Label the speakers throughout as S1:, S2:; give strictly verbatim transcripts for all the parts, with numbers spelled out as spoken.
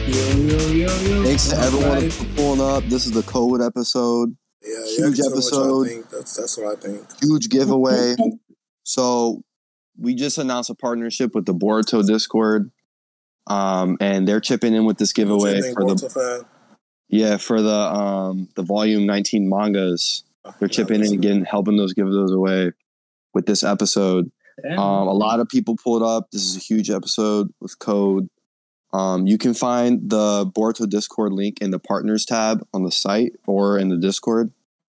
S1: Yo, yo, yo, yo.
S2: Thanks to everyone for pulling up. This is the COVID episode.
S3: Yeah,
S2: Huge
S3: yeah,
S2: episode.
S3: think. That's that's what I think.
S2: Huge giveaway. So we just announced a partnership with the Boruto Discord, um, and they're chipping in with this giveaway
S3: think,
S2: for the
S3: Boruto fan?
S2: yeah for the um, the volume nineteen mangas. They're chipping in again, helping those give those away with this episode. Um, a lot of people pulled up. This is a huge episode with code. Um, you can find the Boruto Discord link in the partners tab on the site or in the Discord.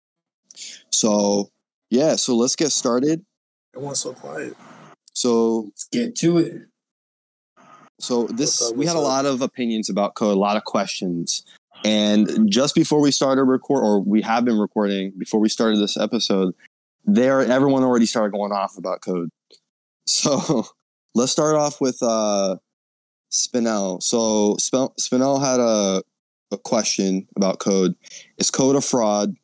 S2: So, yeah, so let's get started.
S3: Everyone's so quiet.
S2: So,
S1: let's get to it.
S2: So, this
S3: What's up,
S2: we
S3: what's
S2: had a
S3: up?
S2: lot of opinions about code, a lot of questions. And just before we started record, or we have been recording before we started this episode, there everyone already started going off about code. So, let's start off with uh, Spinell. So Sp- Spinell had a, a question about code. Is code a fraud?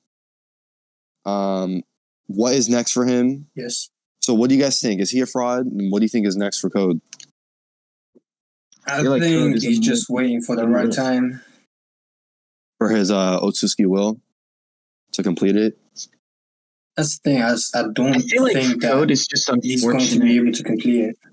S2: Um, what is next for him?
S1: Yes.
S2: So what do you guys think? Is he a fraud? And what do you think is next for code?
S1: I,
S4: I like
S1: think
S4: Code
S1: he's
S4: is a
S1: just waiting for the
S4: more-
S1: right time.
S2: For his uh, Otsutsuki will to complete it?
S1: That's the thing. I, s- I don't
S4: I feel like
S1: think
S4: Code
S1: that
S4: is just
S1: he's going to be
S4: unfortunate.
S1: able to complete it.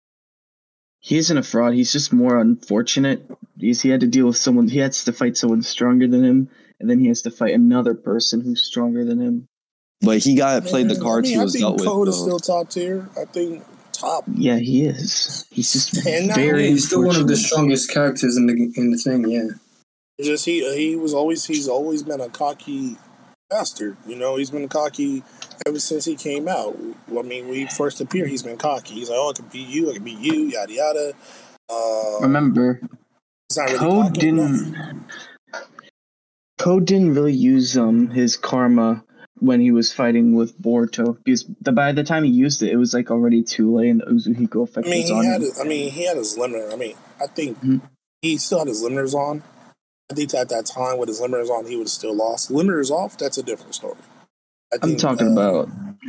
S4: He isn't a fraud. He's just more unfortunate. He's, he had to deal with someone. He has to fight someone stronger than him, and then he has to fight another person who's stronger than him.
S2: But he got played the
S3: Man,
S2: cards
S3: I mean,
S2: he
S3: I
S2: was
S3: think
S2: dealt
S3: Code
S2: with.
S3: is
S2: though.
S3: still top tier. I think top.
S4: Yeah, he is. He's just
S3: And now
S4: very.
S1: He's still one of the
S4: unfortunate.
S1: strongest characters in the in the thing. Yeah.
S3: It's just he he was always he's always been a cocky bastard. You know, he's been cocky ever since he came out. I mean, when he first appeared, he's been cocky. He's like, oh, I can beat you, I can beat you, yada yada. Uh,
S4: Remember,
S3: it's not really
S4: Code
S3: cocky,
S4: didn't.
S3: no.
S4: Code didn't really use um his karma when he was fighting with Boruto, because the, by the time he used it, it was like already too late, and the Uzuhiko effect
S3: I mean,
S4: was
S3: he
S4: on
S3: had.
S4: him.
S3: I mean, he had his limiter. I mean, I think
S4: Mhm.
S3: he still had his limiters on. I think at that time with his limiters on, he would have still lost. Limiters off, that's a different story. I
S4: I'm
S3: think,
S4: talking
S3: uh,
S4: about.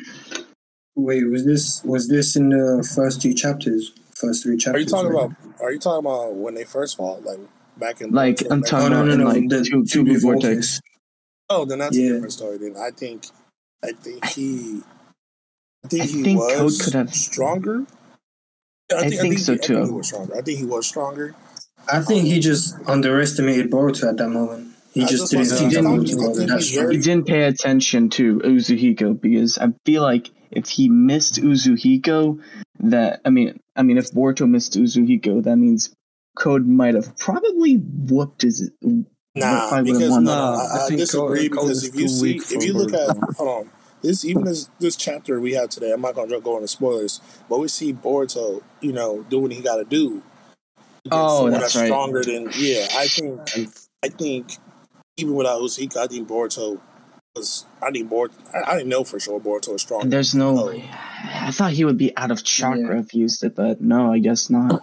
S1: Wait, was this was this in the first two chapters? First three
S3: Are
S1: chapters.
S3: you talking
S1: right?
S3: about? Are you talking about when they first fought, like back in?
S4: Like,
S3: Boruto,
S4: I'm
S3: like-
S4: talking
S1: Oh, no,
S4: about
S1: no,
S4: in
S1: no,
S4: like
S1: the
S4: two,
S1: two
S4: two
S1: Vortex.
S4: Vortex.
S3: Oh, then that's
S1: Yeah.
S3: a different story. Then I think, I think he, I think
S4: I
S3: he
S4: think
S3: was
S4: Code could have-
S3: stronger.
S4: I think so,
S3: he, I think he
S4: too.
S3: was stronger. I think he was stronger.
S1: I think he just underestimated Boruto at that moment. He
S3: I
S1: just
S3: just
S1: didn't
S3: want
S1: think
S4: to
S1: that
S4: say, I
S1: Boruto
S3: think
S1: was that
S3: he's
S1: strong.
S3: very-
S4: He didn't pay attention to Uzuhiko, because I feel like if he missed Uzuhiko, that I mean, I mean, if Boruto missed Uzuhiko, that means Code might have probably whooped his.
S3: Nah,
S4: probably would've
S3: because
S4: won.
S3: no,
S5: Nah,
S3: I,
S5: I
S3: I
S5: think
S3: disagree.
S5: Code- Code
S3: because
S5: is
S3: if you
S5: too
S3: see,
S5: weak
S3: if
S5: for
S3: you look at,
S5: Boruto.
S3: hold on, this even this this chapter we have today. I'm not gonna go into spoilers, but we see Boruto, you know, doing what he got to do. against
S4: Oh,
S3: someone
S4: that's right.
S3: Stronger than yeah. I think I think even without Uzuhiko, I think Boruto was. I think Boruto. I, I didn't know for sure Boruto was stronger.
S4: And there's
S3: than
S4: no.
S3: Code.
S4: I thought he would be out of chakra if he used it, but no, I guess not.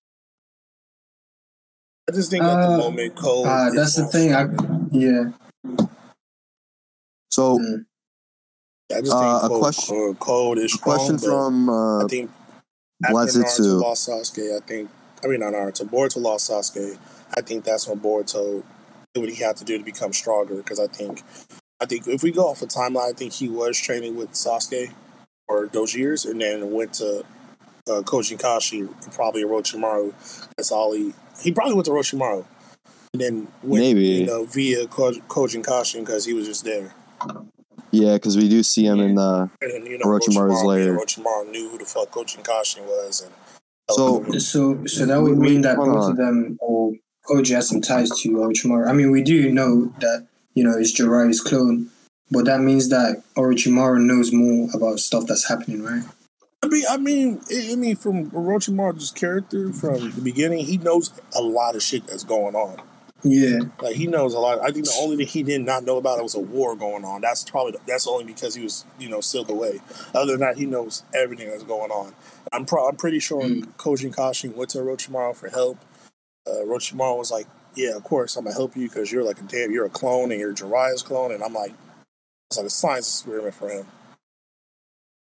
S3: I just think at the
S1: Uh,
S3: moment Code.
S1: Uh,
S3: is
S1: that's the
S3: not
S1: thing. I,
S3: stronger.
S1: yeah.
S2: So,
S1: Mm.
S3: I just think
S2: Uh, a
S3: Code,
S2: question-
S3: uh, Code is
S2: a
S3: strong.
S2: question
S3: but
S2: from uh,
S3: I think after Naruto
S2: Blazitsu.
S3: lost Sasuke, I think I mean not Naruto. Boruto lost Sasuke. I think that's when Boruto did what he had to do to become stronger. Because I think, I think if we go off a timeline, I think he was training with Sasuke for those years, and then went to uh, Kojinkashi, probably Orochimaru. That's all he. He probably went to Orochimaru, and then went,
S2: Maybe.
S3: you know, via Ko- Kojinkashi because he was just there.
S2: Yeah, because we do see him in the.
S3: And then, you know,
S2: Orochimaru's
S3: Orochimaru,
S2: lair.
S3: Orochimaru knew who the fuck Kojinkashi was, and
S2: So-
S1: So, so that would
S2: We-
S1: mean that
S2: hold
S1: both
S2: on.
S1: of them or Koji has some ties to Orochimaru. I mean, we do know that you know it's Jiraiya's clone, but that means that Orochimaru knows more about stuff that's happening, right?
S3: I mean, I mean, I I mean, from Orochimaru's character from the beginning, he knows a lot of shit that's going on.
S1: Yeah.
S3: Like he knows a lot. I think the only thing he did not know about it was a war going on. That's probably that's only because he was, you know, sealed away. Other than that, he knows everything that's going on. I'm pro- I'm pretty sure
S1: Mm.
S3: Koji Kashi went to Orochimaru for help. Uh, Orochimaru was like, "Yeah, of course, I'm gonna help you because you're like a damn, you're a clone and you're Jiraiya's clone." And I'm like, it's like a science experiment for him.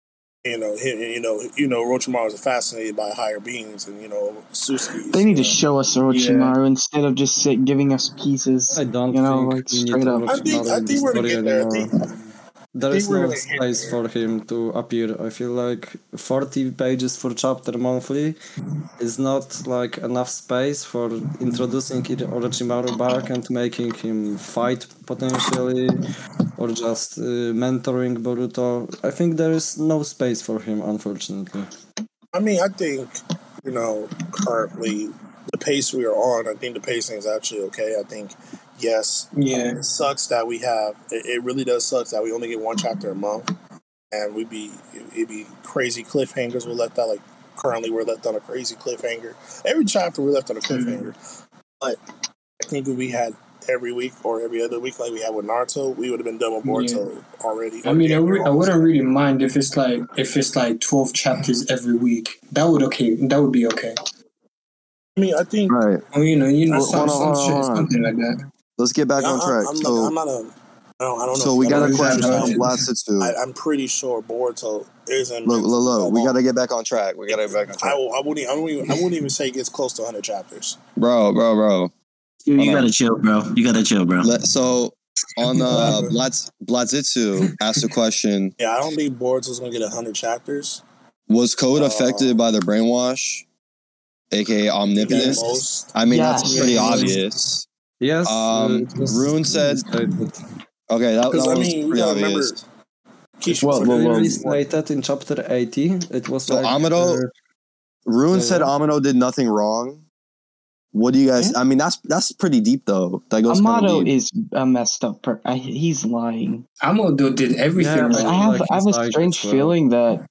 S3: You know, he, you know, you know, Orochimaru is fascinated by higher beings, and you know, Susuke.
S4: They need
S3: you
S4: to
S3: know.
S4: show us Orochimaru yeah. instead of just sit, giving us pieces.
S5: I don't
S4: you know,
S5: think
S4: like
S5: we
S4: straight
S5: need
S4: up.
S3: I think, I
S5: in the
S3: think we're gonna
S5: story
S3: get there. I
S5: anymore.
S3: think,
S5: There
S3: I
S5: is
S3: think we're
S5: no
S3: gonna
S5: space
S3: get
S5: for him to appear. I feel like forty pages for chapter monthly is not like enough space for introducing Orochimaru back and making him fight potentially, or just uh, mentoring Boruto. I think there is no space for him, unfortunately.
S3: I mean, I think, you know, currently the pace we are on, I think the pacing is actually okay. I think, yes,
S1: Yeah.
S3: it sucks that we have, it, it really does suck that we only get one chapter a month, and we'd be, it'd be crazy cliffhangers we're left out, like currently we're left on a crazy cliffhanger. Every chapter we're left on a cliffhanger. Mm-hmm. But I think if we had every week or every other week like we had with Naruto, we would have been done with Boruto yeah. already.
S1: I mean, I, re- I wouldn't really mind if it's like if it's like twelve chapters every week. That would okay. That would be okay.
S3: I mean, I think.
S2: Right.
S1: Oh, you know, you know,
S2: well,
S1: some,
S2: hold on,
S1: some
S2: hold on,
S1: shit,
S2: hold on.
S1: something like that.
S2: Let's get back
S3: I,
S2: on track.
S3: I'm,
S2: so,
S3: I'm not a. I don't, I don't know.
S2: So we got a
S3: know
S2: question from
S3: saying.
S2: Blasitsu.
S3: I, I'm pretty sure Boruto isn't.
S2: Look, look, look. We got to get back on track. We got to get back on track.
S3: I, I wouldn't. I wouldn't, even, I wouldn't even say it gets close to one hundred chapters.
S2: Bro, bro, bro.
S6: You, you gotta chill, bro. You gotta chill, bro.
S2: Let, so on uh, Blaz, Blazitsu asked a question.
S3: Yeah, I don't think Boruto's gonna get one hundred chapters.
S2: Was Code
S3: uh,
S2: affected by the brainwash, aka omnipotence?
S3: Most.
S2: I mean,
S4: Yes.
S2: that's pretty yes. obvious.
S5: Yes.
S2: Um,
S5: uh,
S2: Rune said. Okay, that, that
S3: I
S2: was
S3: mean,
S2: pretty
S3: remember,
S2: obvious.
S5: It was clearly stated in chapter eighty. It was
S2: so
S5: like,
S2: Amado.
S5: Uh,
S2: Rune
S5: yeah,
S2: said
S5: yeah.
S2: Amado did nothing wrong. What do you guys?
S4: Yeah.
S2: I mean, that's that's pretty deep though. That goes
S4: Amado
S2: deep.
S4: is a messed up. Per- I, he's lying.
S1: Amado did everything.
S5: Yeah,
S1: right.
S4: I have
S5: like
S4: I have a
S5: like
S4: strange
S5: well.
S4: feeling that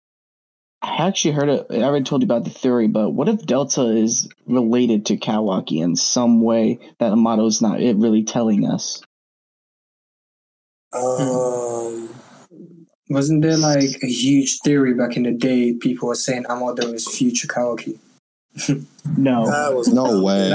S4: I actually heard it. I already told you about the theory, but what if Delta is related to Kawaki in some way that Amado's not it really telling us?
S3: Um,
S1: Wasn't there like a huge theory back in the day? People were saying Amado is future Kawaki.
S4: No,
S3: that was
S2: no way.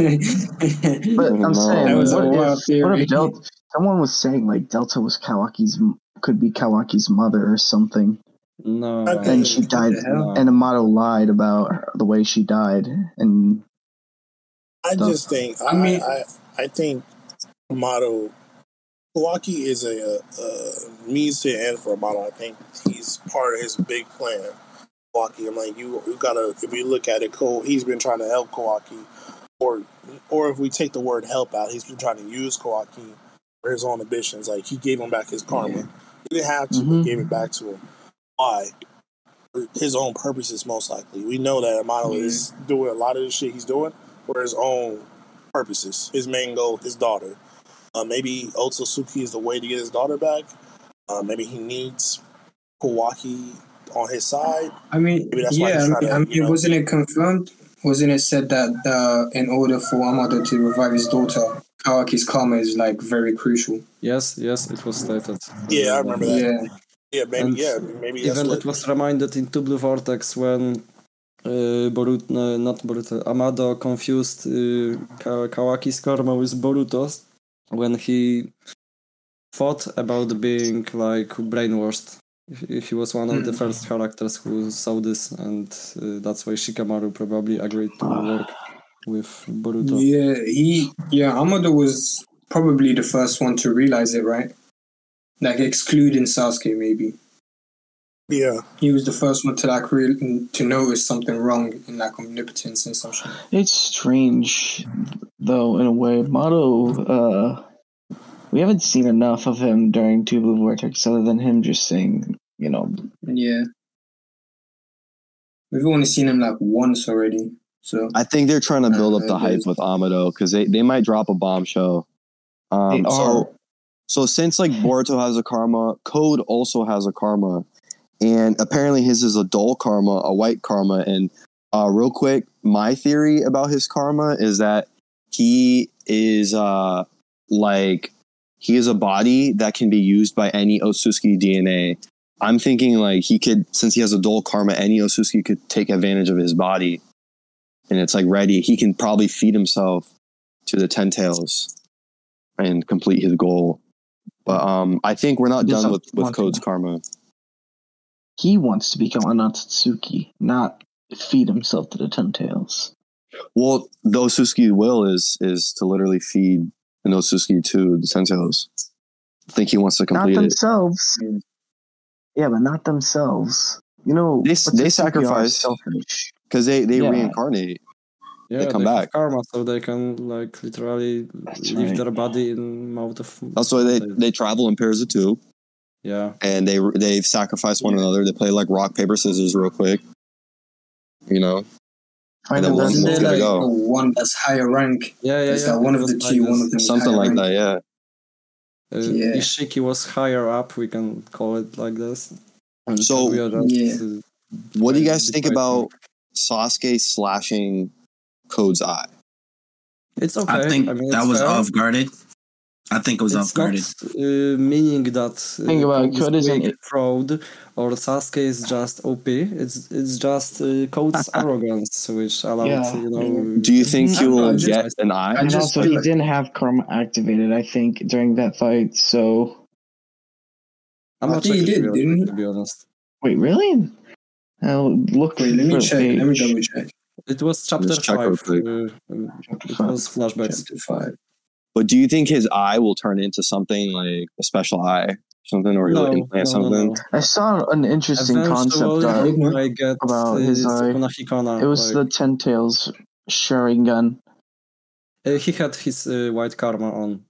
S4: But I'm
S2: no.
S4: saying,
S1: was
S4: what
S1: a
S4: if, what if Delta? Someone was saying like Delta was Kawaki's could be Kawaki's mother or something.
S5: No,
S4: and she died,
S5: no.
S4: and Amado lied about her, the way she died. And
S3: I stuff. just think, I, I mean, I, I think Amado. Kawaki is a, a means to end for Amado. I think he's part of his big plan. Kawaki, I'm like, you, you gotta. If you look at it, Cole, he's been trying to help Kawaki, or, or if we take the word help out, he's been trying to use Kawaki for his own ambitions. Like he gave him back his karma. Yeah. He didn't have to, mm-hmm. but gave it back to him. Why? For his own purposes, most likely. We know that Amado mm-hmm. is doing a lot of the shit he's doing for his own purposes. His main goal, his daughter. Uh, maybe Otsutsuki is the way to get his daughter back. Uh, maybe he needs Kawaki on his side.
S1: I mean,
S3: maybe that's
S1: yeah,
S3: why he's
S1: I mean,
S3: to,
S1: I mean
S3: you know,
S1: wasn't it confirmed? Wasn't it said that uh, in order for Amado to revive his daughter, Kawaki's karma is like very crucial?
S5: Yes, yes, it was stated.
S3: Yeah, I remember that.
S1: Yeah,
S3: yeah, maybe,
S5: and
S3: yeah, maybe that's
S5: even
S3: what...
S5: it was reminded in Two Blue Vortex when uh, Boruto, no, not Boruto, Amado confused uh, Kawaki's karma with Boruto's when he thought about being like brainwashed. He was one of the first characters who saw this, and uh, that's why Shikamaru probably agreed to work with Boruto.
S1: Yeah, he, yeah, Amado was probably the first one to realize it, right? Like excluding Sasuke, maybe.
S3: Yeah,
S1: he was the first one to like re- to notice something wrong in like omnipotence and such.
S4: It's strange, though, in a way. Amado, uh, we haven't seen enough of him during Two Blue Vortex, other than him just saying, you know.
S1: Yeah, we've only seen him like once already. So
S2: I think they're trying to build uh, up the hype with Amado because they, they might drop a bombshell. Um,
S4: they are.
S2: So, so since like Boruto has a karma, Code also has a karma. And apparently his is a dull karma, a white karma. And uh, real quick, my theory about his karma is that he is uh, like, he is a body that can be used by any Otsutsuki D N A. I'm thinking like he could, since he has a dull karma, any Otsutsuki could take advantage of his body. And it's like ready. He can probably feed himself to the Ten Tails and complete his goal. But um, I think we're not done with, with Code's karma.
S4: he wants to become Anatsuki, not feed himself to the Ten Tails.
S2: Well, the Otsutsuki will is is to literally feed an Otsutsuki to the Ten Tails. I think he wants to
S4: Not
S2: complete it.
S4: themselves. Yeah, but not themselves. You know,
S2: They
S4: Otsutsuki
S2: they
S4: are
S2: sacrifice
S4: selfish.
S2: because they they
S4: Yeah.
S2: reincarnate.
S5: Yeah,
S2: come
S5: they
S2: back.
S5: have karma, so they can like literally
S4: That's
S5: leave
S4: right.
S5: their body in mouth of.
S2: That's why they they travel in pairs of two,
S5: Yeah,
S2: and they they sacrifice one another. They play like rock paper scissors real quick, you know.
S4: Find
S2: And then
S4: the
S2: one-
S1: Isn't
S2: one's
S1: there
S2: gotta
S1: like
S2: go.
S1: a one that's higher rank?
S5: yeah, yeah.
S1: Is
S5: yeah.
S1: that one
S5: It
S1: of the
S5: was
S1: two?
S5: like
S1: One
S5: this.
S1: of them is
S2: Something
S1: higher
S2: like
S1: rank.
S2: that, yeah.
S5: Uh,
S1: Yeah.
S5: Ishiki was higher up. We can call it like this. And
S2: So,
S5: Kaguya just,
S1: yeah.
S5: uh,
S2: What do you
S5: like,
S2: guys think
S5: betrayed
S2: about Sasuke slashing Code's eye?
S5: him. It's okay.
S6: I think
S5: mean,
S6: that
S5: it's
S6: was
S5: fair.
S6: off guarded. I think it was
S5: It's
S6: off guarded.
S5: not uh, meaning that uh,
S4: Think about it,
S5: Code
S4: Code
S5: is
S4: isn't-
S5: weak, fraud, or Sasuke is just O P. It's it's just uh, Code's arrogance, which allowed
S4: Yeah.
S5: you know.
S2: Do you think
S4: I
S2: he
S4: don't know,
S2: will
S1: I just-
S2: get an eye?
S1: I
S4: And
S1: just
S4: also,
S1: feel
S4: he
S1: like-
S4: didn't have karma activated, I think, during that fight. So,
S5: I'm
S1: I
S5: not
S1: think he
S5: checking
S1: did,
S5: real
S1: didn't
S5: quick,
S1: he?
S5: to be honest.
S4: wait, really? I'll look
S1: Wait, let me
S4: for the
S1: check. Let me
S4: page.
S1: double check.
S5: It was chapter
S2: Just check real
S5: five.
S2: quick.
S5: Uh, uh,
S4: Chapter
S5: it
S4: five.
S5: was flashbacks.
S1: Chapter five.
S2: But do you think his eye will turn into something like a special eye, something, or he'll
S5: No,
S2: implant
S5: no, no,
S2: something?
S5: no.
S4: I saw an interesting concept
S5: Eventually,
S4: art
S5: he might get
S4: about
S5: uh,
S4: his eye.
S5: Sukuna Hikana.
S4: It was
S5: like,
S4: the Ten Tails Sharingan.
S5: uh, he had his uh, white karma on.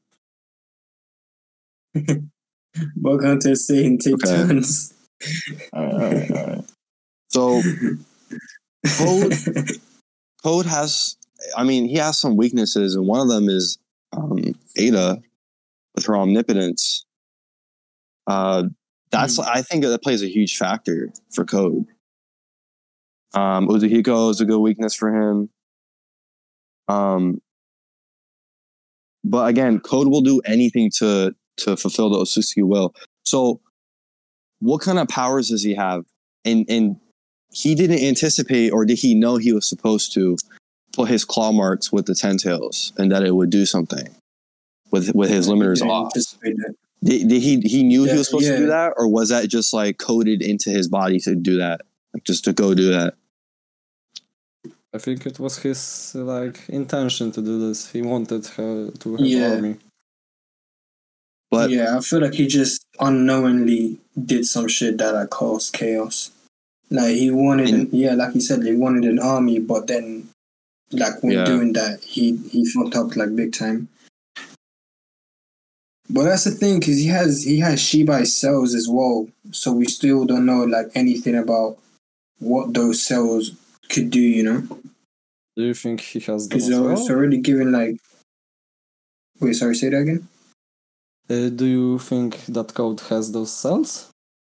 S1: Bug Hunter is saying take
S2: Okay.
S1: turns.
S4: Alright, alright, alright.
S2: So Code Code has, I mean, he has some weaknesses, and one of them is um, Ada with her omnipotence. Uh, that's I think that plays a huge factor for Code. Um, Uzuhiko is a good weakness for him. Um, but again, Code will do anything to to fulfill the Otsutsuki will. So, what kind of powers does he have? And and he didn't anticipate, or did he know he was supposed to put his claw marks with the Ten Tails, and that it would do something with with his limiters
S1: Didn't
S2: off?
S1: anticipate that.
S2: Did, did he he knew he
S1: Yeah,
S2: was supposed to do
S1: yeah.
S2: that, or was that just like coded into his body to do that, like just to go do that?
S5: I think it was his uh, like intention to do this. He wanted her to have
S1: Yeah.
S5: army.
S2: But
S1: yeah, I feel like he just unknowingly did some shit that like caused chaos. Like he wanted, an,
S2: And-
S1: yeah, like he said, he wanted an army, but then, like when
S2: Yeah.
S1: doing that, he he fucked up like big time. But that's the thing, cause he has he has Shibai cells as well, so we still don't know like anything about what those cells could do. You know,
S5: Do you think he has them
S1: because
S5: as
S1: it's
S5: well?
S1: already given like. Wait, sorry, say that again.
S5: Uh, do you think that Code has those cells?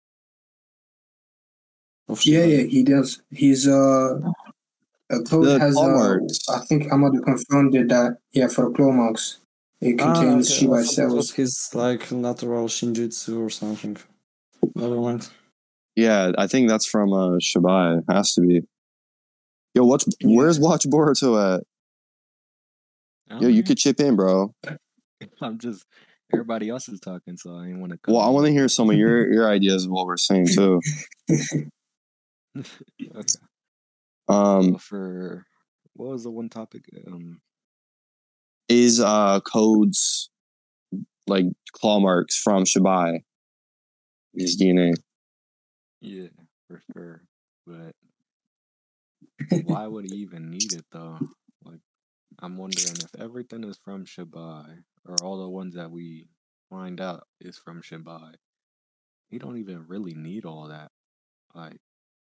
S5: Of
S1: Yeah,
S5: Shiba?
S1: yeah, he does. He's uh, a code
S2: The
S1: has
S2: claw
S1: uh,
S2: marks.
S1: I think Amado confirmed it that yeah, for the claw marks, it
S5: Ah,
S1: contains
S5: okay. I
S1: Shibai
S5: thought it was
S1: cells.
S5: his like natural Shinjutsu or something. Never mind.
S2: yeah, I think that's from uh, Shibai. Has to be. Yo, what's
S1: Yeah.
S2: where's Watch Boruto at? Yo, you could chip in, bro.
S7: I'm just everybody else is talking, so I didn't want to.
S2: Well, I want to hear some of your your ideas of what we're saying too.
S7: Okay.
S2: Um,
S7: Well, for what was the one topic? Um,
S2: is uh Code's like claw marks from Shibai his D N A?
S7: yeah, for sure. But why would he even need it though? Like, I'm wondering if everything is from Shibai, or all the ones that we find out is from Shibai. He don't even really need all that. Like,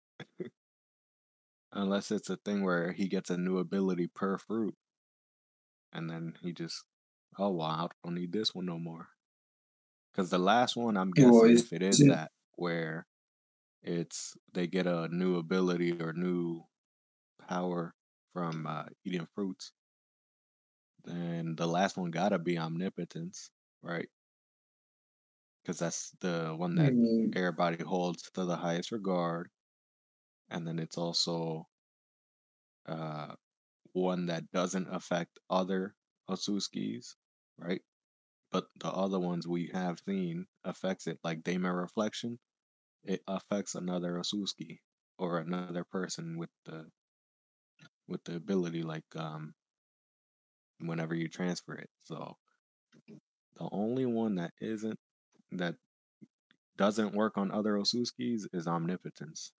S7: unless it's a thing where he gets a new ability per fruit, and then he just, oh wow, I don't need this one no more. Because the last one, I'm
S1: Well,
S7: guessing
S1: is-
S7: if it is
S1: is it-
S7: that where it's they get a new ability or new power from uh, eating fruits, then the last one gotta be omnipotence, right? Because that's the one that
S1: Mm,
S7: everybody holds to the highest regard, and then it's also uh, one that doesn't affect other Otsutskis, right? But the other ones we have seen affects it, like Daemon Reflection. it affects another Osuski or another person with the with the ability, like um whenever you transfer it. So the only one that isn't that doesn't work on other Osuskis is Omnipotence.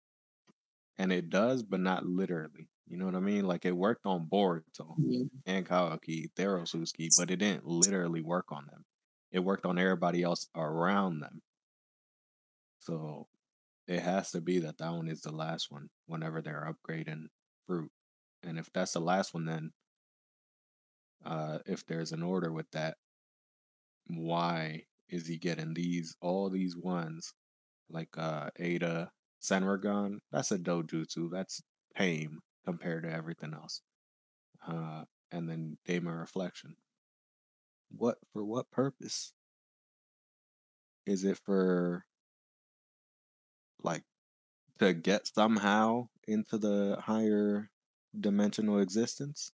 S7: And it does, but not literally. You know what I mean? Like it worked on Boruto and Kawaki, their Osuski, but it didn't literally work on them. It worked on everybody else around them. So it has to be that that one is the last one whenever they're upgrading fruit. And if that's the last one, then uh, if there's an order with that, why is he getting these all these ones like uh Ada, Senragon? That's a dojutsu. That's tame compared to everything else. Uh, and then Daemon Reflection. What for? What purpose? Is it for like to get somehow into the higher dimensional existence?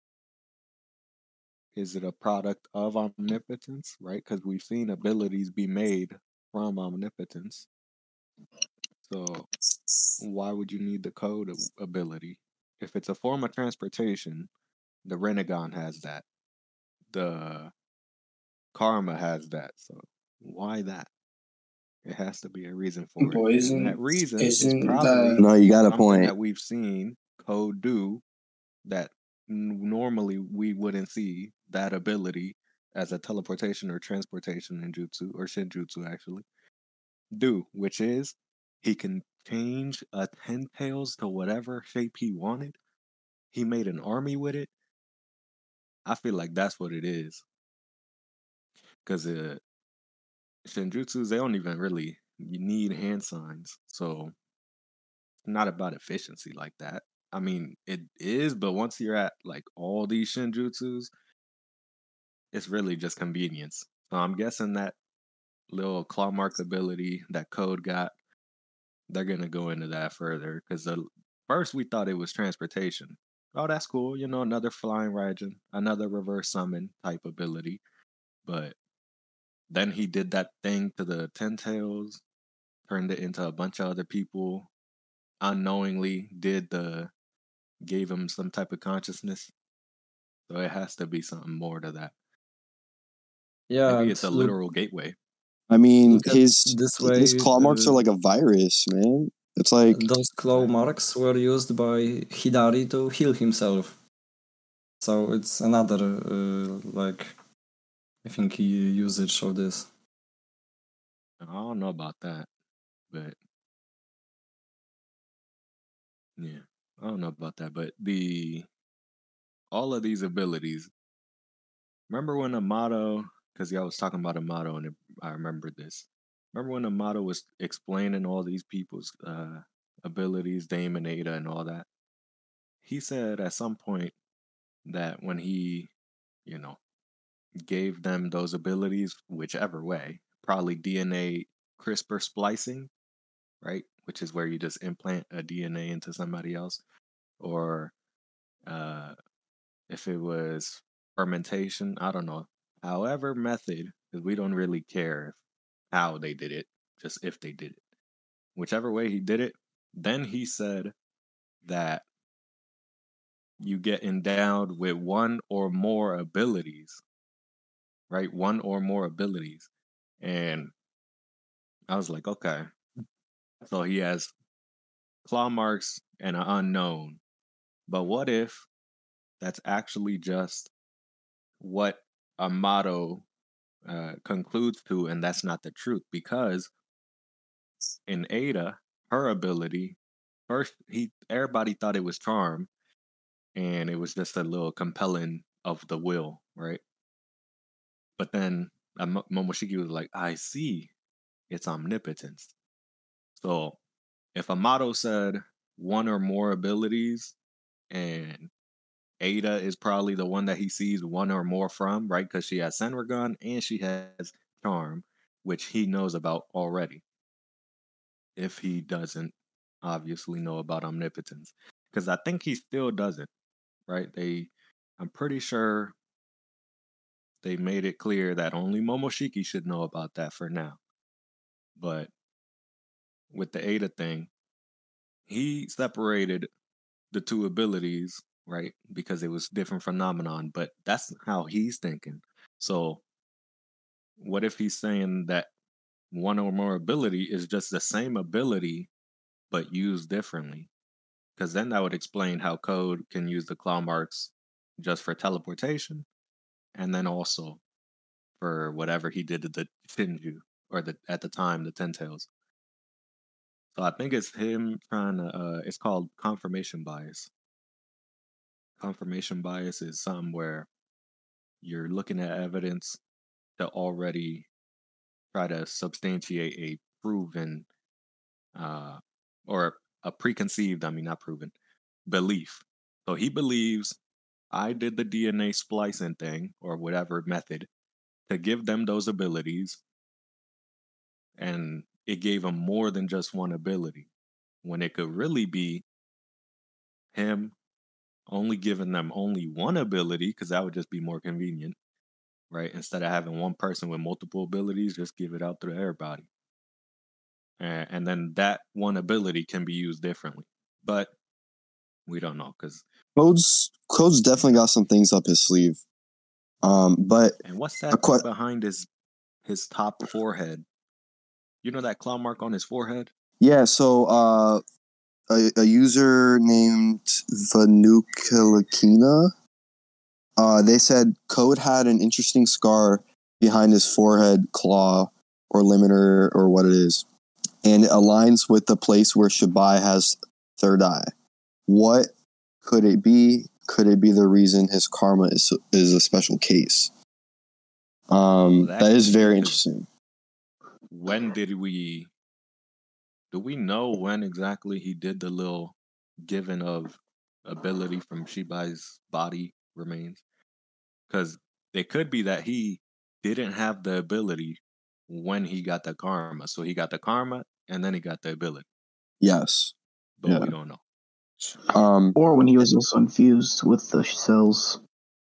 S7: Is it a product of omnipotence, right? Because we've seen abilities be made from omnipotence. So why would you need the code ability? If it's a form of transportation, the Renegon has that. The Karma has that. So why that? It has to be a reason for
S1: But
S7: it.
S1: isn't
S7: And that reason is
S1: isn't
S7: probably
S1: that
S2: No, you got a
S7: something
S2: point.
S7: that we've seen Code do that n- normally we wouldn't see that ability as a teleportation or transportation ninjutsu or shinjutsu actually do, which is he can change a ten tails to whatever shape he wanted. He made an army with it. I feel like that's what it is. Because uh, shinjutsus, they don't even really you need hand signs. So it's not about efficiency like that. I mean, it is, but once you're at like all these shinjutsus, it's really just convenience. So I'm guessing that little claw mark ability that Code got, they're gonna go into that further because the first we thought it was transportation. Oh, that's cool. You know, another flying Raijin, another reverse summon type ability. But then he did that thing to the Ten Tails, turned it into a bunch of other people, unknowingly did the gave him some type of consciousness. So it has to be something more to that.
S5: Yeah,
S7: Maybe
S5: and
S7: it's a
S5: look,
S7: literal gateway.
S2: I mean,
S5: look at
S2: his
S5: this
S2: his
S5: way.
S2: claw marks
S5: Uh,
S2: are like a virus, man. It's like
S5: those claw marks were used by Hidari to heal himself. So it's another, uh, like, I think he usage of this.
S7: I don't know about that, but yeah, I don't know about that. But the all of these abilities. Remember when Amato? Because y'all was talking about Amato, and it, I remember this. Remember when Amato was explaining all these people's uh, abilities, Damon, Ada, and all that? He said at some point that when he, you know, gave them those abilities, whichever way, probably D N A CRISPR splicing, right? Which is where you just implant a D N A into somebody else, or uh, if it was fermentation, I don't know. However, method, because we don't really care how they did it, just if they did it. Whichever way he did it, then he said that you get endowed with one or more abilities, right? One or more abilities. And I was like, okay. So he has claw marks and an unknown. But what if that's actually just what a motto uh, concludes to, and that's not the truth? Because in Ada, her ability, first he everybody thought it was charm, and it was just a little compelling of the will, right? But then uh, Momoshiki was like, I see, it's omnipotence. So if Amato said one or more abilities, and Ada is probably the one that he sees one or more from, right? Because she has Senragon and she has Charm, which he knows about already. If he doesn't obviously know about omnipotence, because I think he still doesn't, right? They, I'm pretty sure they made it clear that only Momoshiki should know about that for now. But with the Ada thing, he separated the two abilities, right? Because it was different phenomenon, but that's how he's thinking. So what if he's saying that one or more ability is just the same ability but used differently? Because then that would explain how Code can use the claw marks just for teleportation, and then also for whatever he did to the Shinju, or the at the time the Ten Tails. So I think it's him trying to. Uh, it's called confirmation bias. Confirmation bias is something where you're looking at evidence to already try to substantiate a proven, uh, or a preconceived. I mean, not proven belief. So he believes I did the D N A splicing thing or whatever method to give them those abilities, and it gave him more than just one ability, when it could really be him only giving them only one ability, because that would just be more convenient, right? Instead of having one person with multiple abilities, just give it out to everybody. And, and then that one ability can be used differently. But we don't know, because
S2: Code's Code's definitely got some things up his sleeve. Um, but
S7: and what's
S2: a
S7: that
S2: que-
S7: thing behind his his top forehead? You know that claw mark on his forehead?
S2: yeah, so uh, a, a user named Vanukalakina, uh, they said Code had an interesting scar behind his forehead claw or limiter or what it is, and it aligns with the place where Shibai has third eye. What could it be? Could it be the reason his karma is is a special case? Um,
S7: Well, that
S2: that is
S7: could be,
S2: very
S7: 'cause
S2: interesting.
S7: when did we? Do we know when exactly he did the little giving of ability from Shibai's body remains? Because it could be that he didn't have the ability when he got the karma. So he got the karma and then he got the ability,
S2: Yes.
S7: but
S2: Yeah.
S7: we don't know.
S2: Um,
S4: Or when he was also infused with the cells.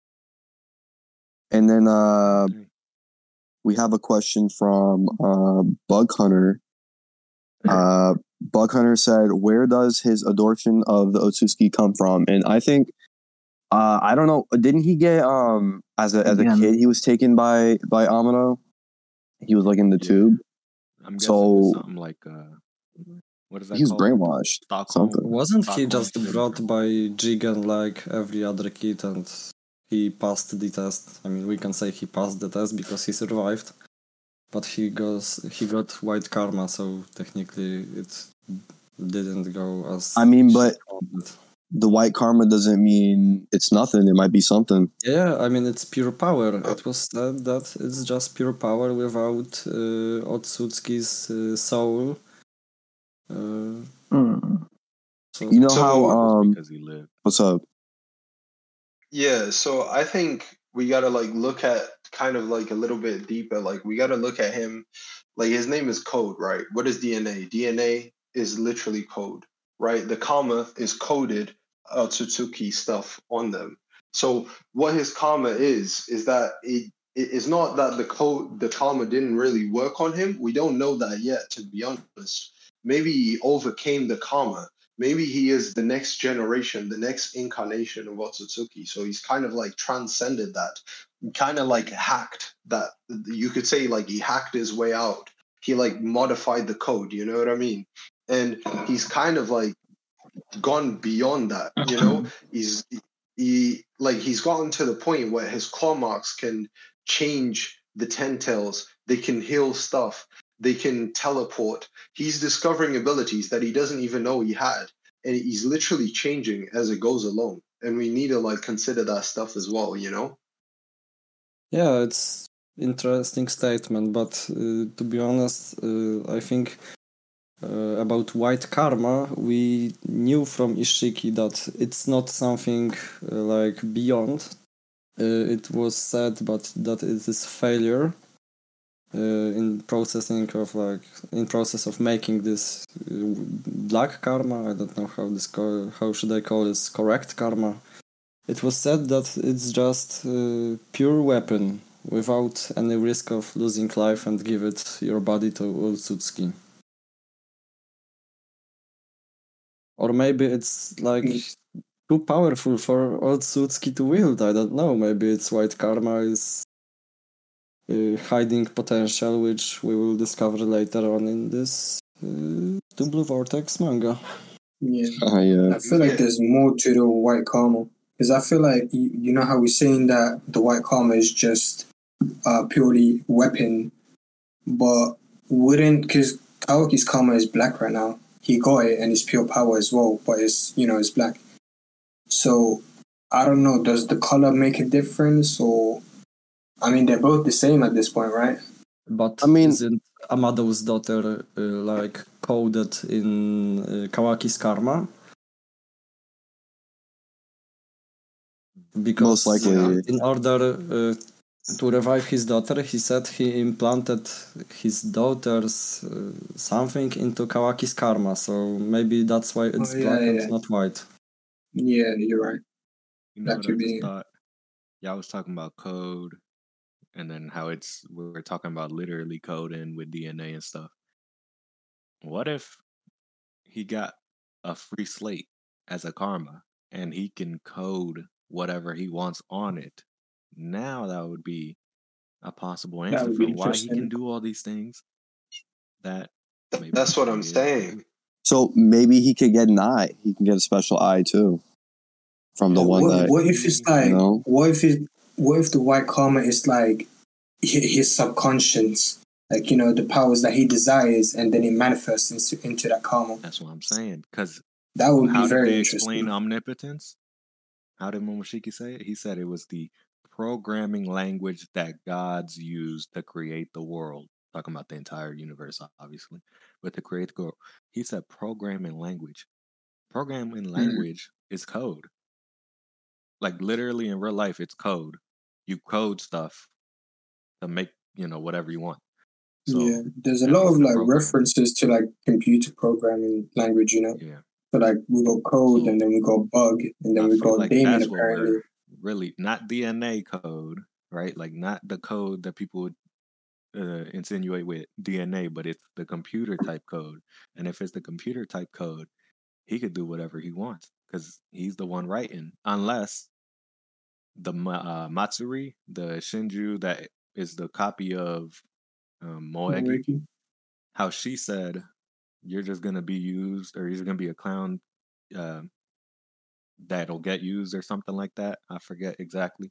S2: and then uh,
S7: Okay.
S2: we have a question from uh, Bug Hunter. Uh, Bug Hunter said, "Where does his adoration of the Otsutsuki come from?" And I think, uh, I don't know, didn't he get um as a as a
S4: Again.
S2: kid he was taken by by Amano? He was like in the
S7: Yeah.
S2: tube,
S7: I'm guessing
S2: so
S7: it's something like, uh, what is that
S2: he was
S7: called?
S2: brainwashed.
S7: Stockholm?
S2: Something.
S5: Wasn't he
S7: Stockholm
S5: just
S7: syndrome.
S5: brought by Jigen like every other kid and he passed the test? I mean, we can say he passed the test because he survived, but he goes he got white karma, so technically it didn't go as.
S2: I mean,
S5: she
S2: but
S5: wanted.
S2: the white karma doesn't mean it's nothing. It might be something.
S5: Yeah, I mean it's pure power. It was said that it's just pure power without uh, Otsutsuki's uh, soul. Uh,
S4: Hmm.
S5: so
S2: You know
S8: So-
S2: how
S7: Just
S2: um
S7: because he lived.
S2: what's up?
S8: Yeah, so I think we gotta like look at kind of like a little bit deeper. Like we gotta look at him. Like his name is Code, right? What is D N A? D N A is literally code, right? The karma is coded uh, Tsutsuki stuff on them. So what his karma is is that it it is not that the code the karma didn't really work on him. We don't know that yet, to be honest. Maybe he overcame the karma. Maybe he is the next generation, the next incarnation of Otsutsuki. So he's kind of like transcended that, kind of like hacked that. You could say like he hacked his way out. He like modified the code, you know what I mean? And he's kind of like gone beyond that, you know? He's he like he's gotten to the point where his claw marks can change the ten tails, they can heal stuff, they can teleport. He's discovering abilities that he doesn't even know he had, and he's literally changing as it goes along. And we need to like consider that stuff as well, you know?
S5: yeah, it's interesting statement, but uh, to be honest, uh, I think uh, about white karma, we knew from Ishiki that it's not something uh, like beyond. Uh, it was said, but that it is failure uh, in processing of like in process of making this uh, black karma. I don't know how this co- how should I call this correct karma. It was said that it's just uh, pure weapon without any risk of losing life and give it your body to Otsutsuki. Or maybe it's like too powerful for Otsutsuki to wield. I don't know. Maybe it's White Karma is uh, hiding potential, which we will discover later on in this uh, Two Blue Vortex manga.
S1: Yeah.
S2: Uh, yeah.
S1: I feel like
S8: Yeah.
S1: there's more to the white karma. Because I feel like, you, you know how we're saying that the white karma is just uh, purely weapon, but wouldn't, because Kawaki's karma is black right now. He got it and it's pure power as well, but it's, you know, it's black. So, I don't know, does the color make a difference? Or, I mean, they're both the same at this point, right?
S5: But
S2: I mean-
S5: isn't Amado's daughter uh, like coded in uh, Kawaki's karma? Because
S2: Most likely.
S5: in order uh, to revive his daughter, he said he implanted his daughter's uh, something into Kawaki's karma. So maybe that's why it's
S1: Oh, yeah,
S5: black and
S1: yeah.
S5: not white.
S1: Yeah, you're right.
S7: You know
S1: That
S7: what I
S1: could
S7: just
S1: be.
S7: thought? Y'all was talking about code, and then how it's we're talking about literally coding with D N A and stuff. What if he got a free slate as a karma, and he can code whatever he wants on it? Now that would be a possible
S1: That
S7: answer
S1: would
S7: for
S1: be
S7: why he can
S1: interesting.
S7: do all these things. That
S8: Th-
S7: maybe
S8: That's what I'm
S7: is-
S8: saying.
S2: So maybe he could get an eye. He can get a special eye too, from the
S1: But
S2: one
S1: what,
S2: that
S1: what if it's like,
S2: you know.
S1: what if it, what if the white karma is like hi- his subconscious, like, you know, the powers that he desires, and then it manifests into, into that karma?
S7: That's what I'm saying. Because
S1: That would
S7: how
S1: be
S7: did
S1: very
S7: they
S1: interesting.
S7: explain omnipotence? How did Momoshiki say it? He said it was the programming language that gods used to create the world. Talking about the entire universe, obviously, but to create the world. He said programming language. Programming
S1: Mm-hmm.
S7: language is code. Like literally in real life, it's code. You code stuff to make, you know, whatever you want. So
S1: Yeah, there's a
S7: at
S1: lot
S7: least
S1: of
S7: the
S1: like
S7: program.
S1: references to like computer programming language, you know.
S7: Yeah.
S1: So like we got code,
S7: So
S1: and then we got bug, and then
S7: I
S1: we
S7: feel
S1: got
S7: like
S1: daemon.
S7: that's what
S1: Apparently,
S7: we're really not D N A code, right? Like not the code that people would uh, insinuate with D N A, but it's the computer type code. And if it's the computer type code, he could do whatever he wants because he's the one writing, unless the Ma- uh, Matsuri, the Shinju that is the copy of um, Moegi,
S1: Moegi.
S7: how she said, you're just going to be used, or you're going to be a clown uh, that'll get used or something like that. I forget exactly.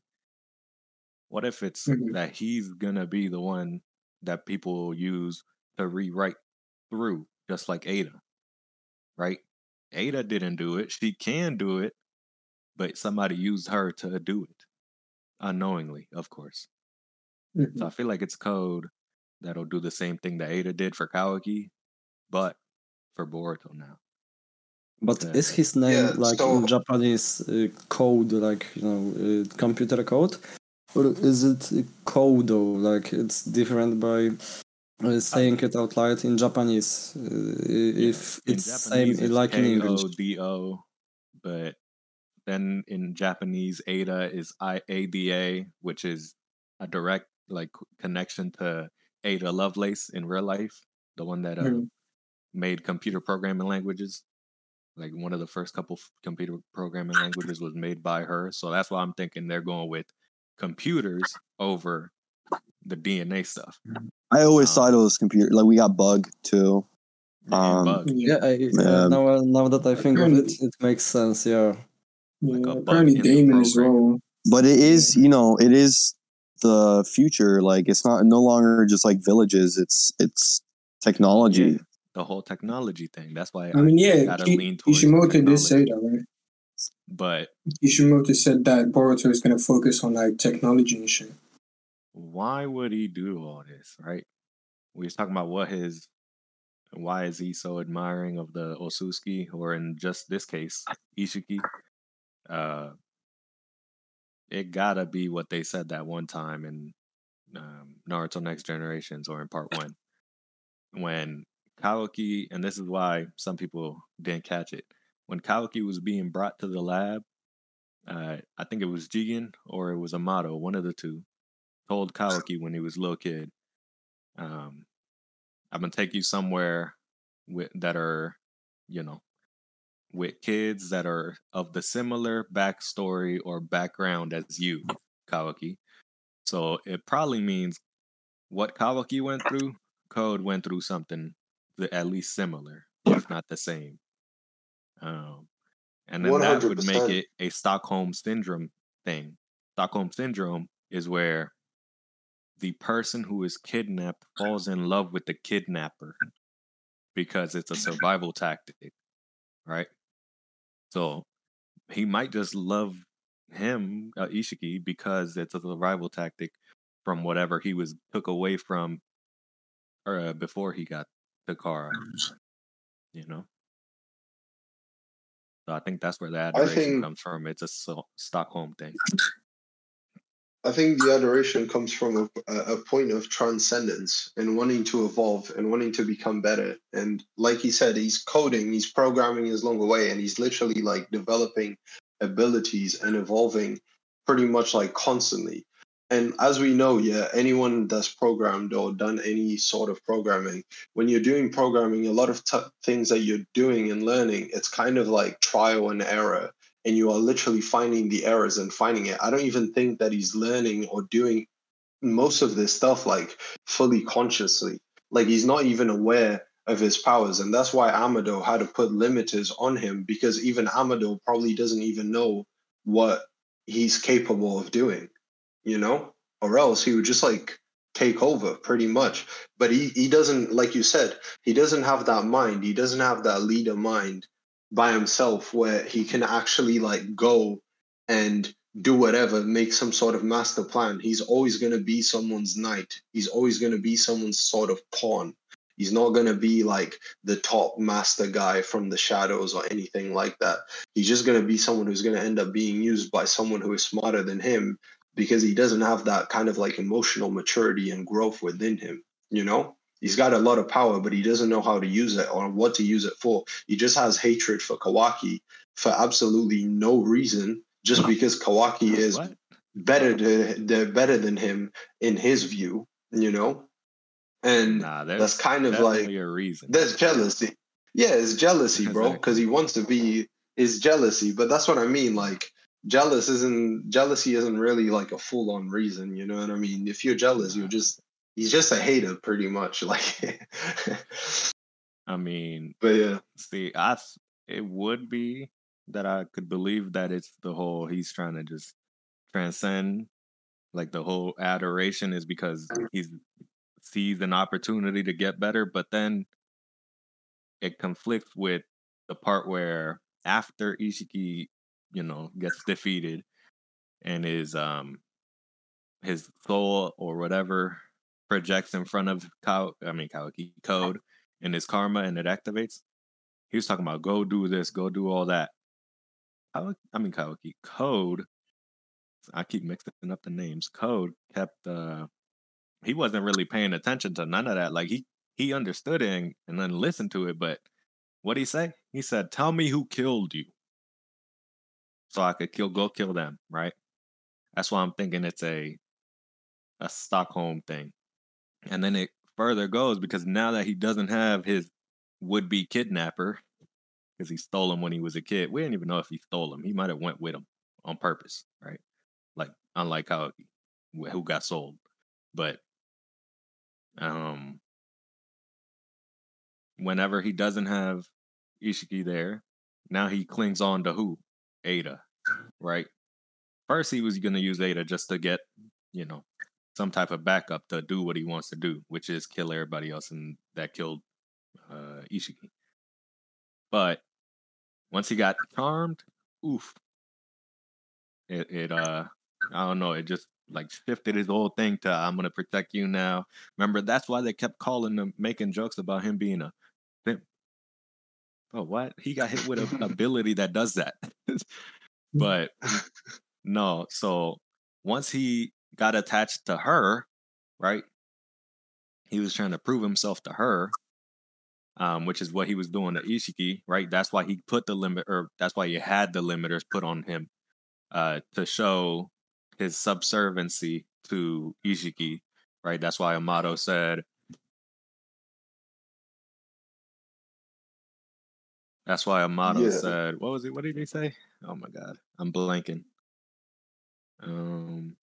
S7: What if it's
S1: Mhm.
S7: that he's going to be the one that people will use to rewrite through, just like Ada, right? Ada didn't do it. She can do it, but somebody used her to do it unknowingly, of course.
S1: Mhm.
S7: So I feel like it's code that'll do the same thing that Ada did for Kawaki, but for Boruto now.
S5: But
S7: The-
S5: is his name
S8: Yeah,
S5: like
S8: so-
S5: in Japanese uh, code, like you know, uh, computer code, or is it Kodo? Like it's different by uh, saying it out loud in Japanese. Uh,
S7: Yeah,
S5: if
S7: in
S5: it's
S7: Japanese
S5: same
S7: it's
S5: like in
S7: K
S5: English.
S7: O D O, but then in Japanese Ada is I A D A, which is a direct like connection to Ada Lovelace in real life, the one that uh,
S1: Mhm.
S7: made computer programming languages. Like one of the first couple f- computer programming languages was made by her, so that's why I'm thinking they're going with computers over the D N A stuff.
S2: I always
S7: Um,
S2: thought it was computer. Like we got bug too.
S7: Yeah, and
S2: Um,
S7: bug,
S5: Yeah, I,
S2: Yeah.
S5: now uh, now that I think of it,
S1: Apparently-
S5: it makes sense. Yeah,
S7: like
S1: Yeah,
S7: a bug
S1: apparently
S7: in the
S1: Damon as
S7: program.
S1: well.
S2: But it is, you know, it is the future. Like it's not no longer just like villages. It's it's technology.
S7: Yeah, the whole technology thing. That's why
S1: I mean, yeah,
S7: gotta
S1: Ki-
S7: lean towards
S1: Kishimoto did
S7: technology.
S1: say that, right?
S7: But
S1: Kishimoto said that Boruto is going to focus on like technology and shit.
S7: why would he do all this, right? We was talking about what his, why is he so admiring of the Osusuki, or in just this case, Ishiki? Uh, it gotta be what they said that one time in um, Naruto Next Generations, or in part one, when Kawaki, and this is why some people didn't catch it, when Kawaki was being brought to the lab, uh, I think it was Jigen or it was Amato, one of the two, told Kawaki when he was a little kid, um, I'm gonna take you somewhere with, that are, you know, with kids that are of the similar backstory or background as you, Kawaki. So it probably means what Kawaki went through, Code went through something that at least similar, if not the same. Um, and then that would make
S8: one hundred percent.
S7: it a Stockholm syndrome thing. Stockholm syndrome is where the person who is kidnapped falls in love with the kidnapper because it's a survival tactic, right? So he might just love him, uh, Ishiki, because it's a survival tactic from whatever he was took away from or uh, before he got the Kara, you know. So I think that's where the
S8: I
S7: adoration
S8: think
S7: comes from. It's a so- Stockholm thing.
S8: I think the adoration comes from a, a point of transcendence and wanting to evolve and wanting to become better. And like he said, he's coding, he's programming his long way, and he's literally like developing abilities and evolving pretty much like constantly. And as we know, yeah, anyone that's programmed or done any sort of programming, when you're doing programming, a lot of t- things that you're doing and learning, it's kind of like trial and error. And you are literally finding the errors and finding it. I don't even think that he's learning or doing most of this stuff like fully consciously. Like he's not even aware of his powers. And that's why Amado had to put limiters on him, because even Amado probably doesn't even know what he's capable of doing, you know? Or else he would just like take over pretty much. But he, he doesn't, like you said, he doesn't have that mind. He doesn't have that leader mind by himself where he can actually like go and do whatever, make some sort of master plan. He's always going to be someone's knight. He's always going to be someone's sort of pawn. He's not going to be like the top master guy from the shadows or anything like that. He's just going to be someone who's going to end up being used by someone who is smarter than him, because he doesn't have that kind of like emotional maturity and growth within him, you know? He's got a lot of power, but he doesn't know how to use it or what to use it for. He just has hatred for Kawaki for absolutely no reason, just because Kawaki is
S7: What?
S8: better to, they're better than him in his view, you know? And
S7: Nah,
S8: that's
S7: there's
S8: kind of
S7: definitely
S8: like,
S7: a reason.
S8: there's jealousy. Yeah, it's jealousy, bro, because
S7: Exactly.
S8: he wants to be, is jealousy. But that's what I mean. Like, jealous isn't, jealousy isn't really like a full on reason, you know what I mean? If you're jealous, you're
S7: Nah.
S8: just, he's just a hater pretty much. Like,
S7: I mean,
S8: but yeah.
S7: see, I s- it would be that I could believe that it's the whole he's trying to just transcend, like the whole adoration is because he's sees an opportunity to get better, but then it conflicts with the part where after Ishiki, you know, gets defeated and his um his soul or whatever projects in front of Kao, I mean Kawaki Code and his karma and it activates. He was talking about go do this, go do all that. Kawa- I mean Kawaki Code. I keep mixing up the names. Code kept uh he wasn't really paying attention to none of that. Like he he understood it and, and then listened to it, but what'd he say? He said, "Tell me who killed you, so I could kill go kill them." Right? That's why I'm thinking it's a a Stockholm thing. And then it further goes because now that he doesn't have his would be kidnapper because he stole him when he was a kid. We didn't even know if he stole him. He might have went with him on purpose, right? Like unlike how who got sold, but um whenever he doesn't have Ishiki there, now he clings on to who? Ada, right? First, he was going to use Ada just to get, you know, some type of backup to do what he wants to do, which is kill everybody else and that killed uh, Ishiki. But once he got charmed, oof, it, it uh, I don't know, it just like shifted his whole thing to I'm gonna protect you now. Remember, that's why they kept calling him, making jokes about him being a pimp. Oh, what? He got hit with an ability that does that. But no, so once he got attached to her, right? He was trying to prove himself to her, um, which is what he was doing to Ishiki, right? That's why he put the limit, or that's why he had the limiters put on him uh, to show his subserviency to Ishiki, right? That's why Amato said, That's why Amato
S8: Yeah.
S7: said, "What was it? What did he say?" Oh my god, I'm blanking. Um,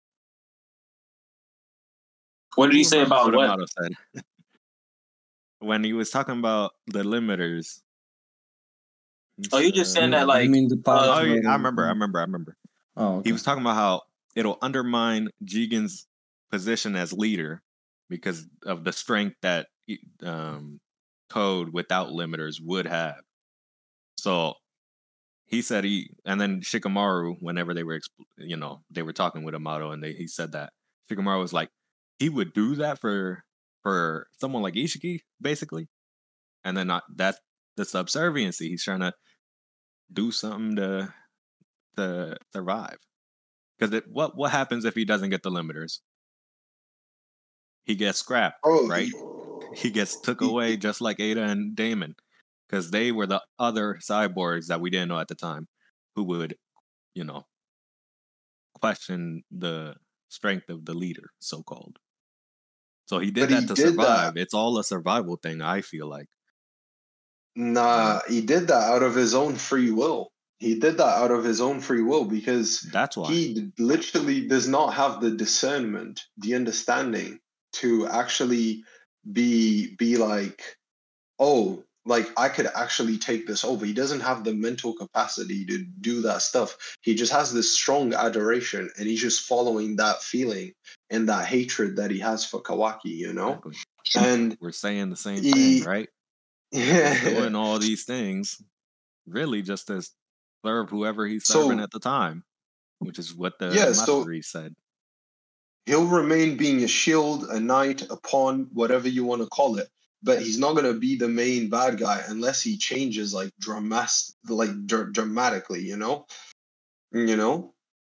S9: What did
S7: who
S9: he say
S7: remembers
S9: about
S7: what
S9: what?
S7: Amato said when he was talking about the limiters? He
S9: Oh, you just
S7: said,
S9: saying
S5: You,
S9: that
S5: you
S9: like
S5: mean the part
S9: uh,
S7: "Oh, yeah,
S5: where...
S7: I remember, I remember, I remember."
S5: Oh,
S7: He
S5: okay.
S7: was talking about how it'll undermine Jigen's position as leader because of the strength that um, Code without limiters would have. So he said he, and then Shikamaru, whenever they were, exp- you know, they were talking with Amato, and they he said that Shikamaru was like, he would do that for for someone like Ishiki, basically, and then not that's the subserviency. He's trying to do something to to survive. Because what what happens if he doesn't get the limiters? He gets scrapped,
S8: Oh,
S7: right?
S8: he,
S7: He gets took
S8: he,
S7: away just like Ada and Damon, because they were the other cyborgs that we didn't know at the time, who would, you know, question the strength of the leader, so called. So he did
S8: but he
S7: that to
S8: did that.
S7: survive. It's all a survival thing, I feel like.
S8: Nah, he did that out of his own free will. He did that out of his own free will because
S7: That's why.
S8: he literally does not have the discernment, the understanding to actually be be like, oh, like I could actually take this over. He doesn't have the mental capacity to do that stuff. He just has this strong adoration, and he's just following that feeling and that hatred that he has for Kawaki, you know?
S7: Exactly.
S8: And
S7: We're saying the same
S8: he,
S7: thing, right? He's
S8: yeah.
S7: doing all these things really just to serve whoever he's serving
S8: So
S7: at the time, which is what the
S8: yeah, so
S7: Matsuri said.
S8: he'll remain being a shield, a knight, a pawn, whatever you want to call it. But he's not gonna be the main bad guy unless he changes like dramas, like dr- dramatically, you know, you know.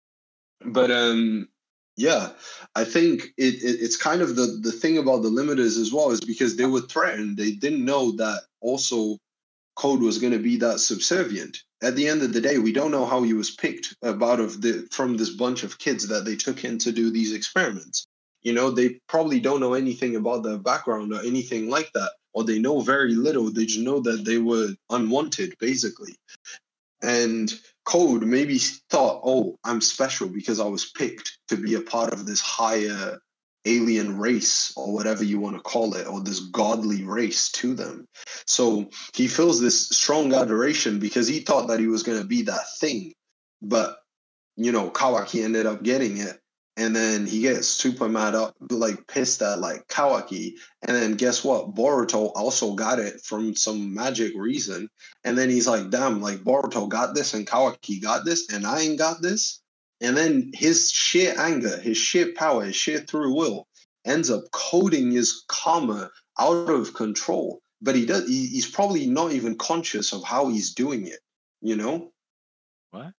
S8: But um, yeah, I think it, it it's kind of the the thing about the limiters as well is because they were threatened. They didn't know that also Code was going to be that subservient. At the end of the day, we don't know how he was picked about of the from this bunch of kids that they took in to do these experiments. You know, they probably don't know anything about their background or anything like that, or they know very little. They just know that they were unwanted, basically. And Code maybe thought, oh, I'm special because I was picked to be a part of this higher alien race or whatever you want to call it, or this godly race to them. So he feels this strong adoration because he thought that he was going to be that thing. But, you know, Kawaki ended up getting it. And then he gets super mad up, like pissed at like Kawaki. And then guess what? Boruto also got it from some magic reason. And then he's like, damn, like Boruto got this and Kawaki got this and I ain't got this. And then his sheer anger, his sheer power, his sheer through will ends up coding his karma out of control. But he does he, he's probably not even conscious of how he's doing it, you know?
S7: What?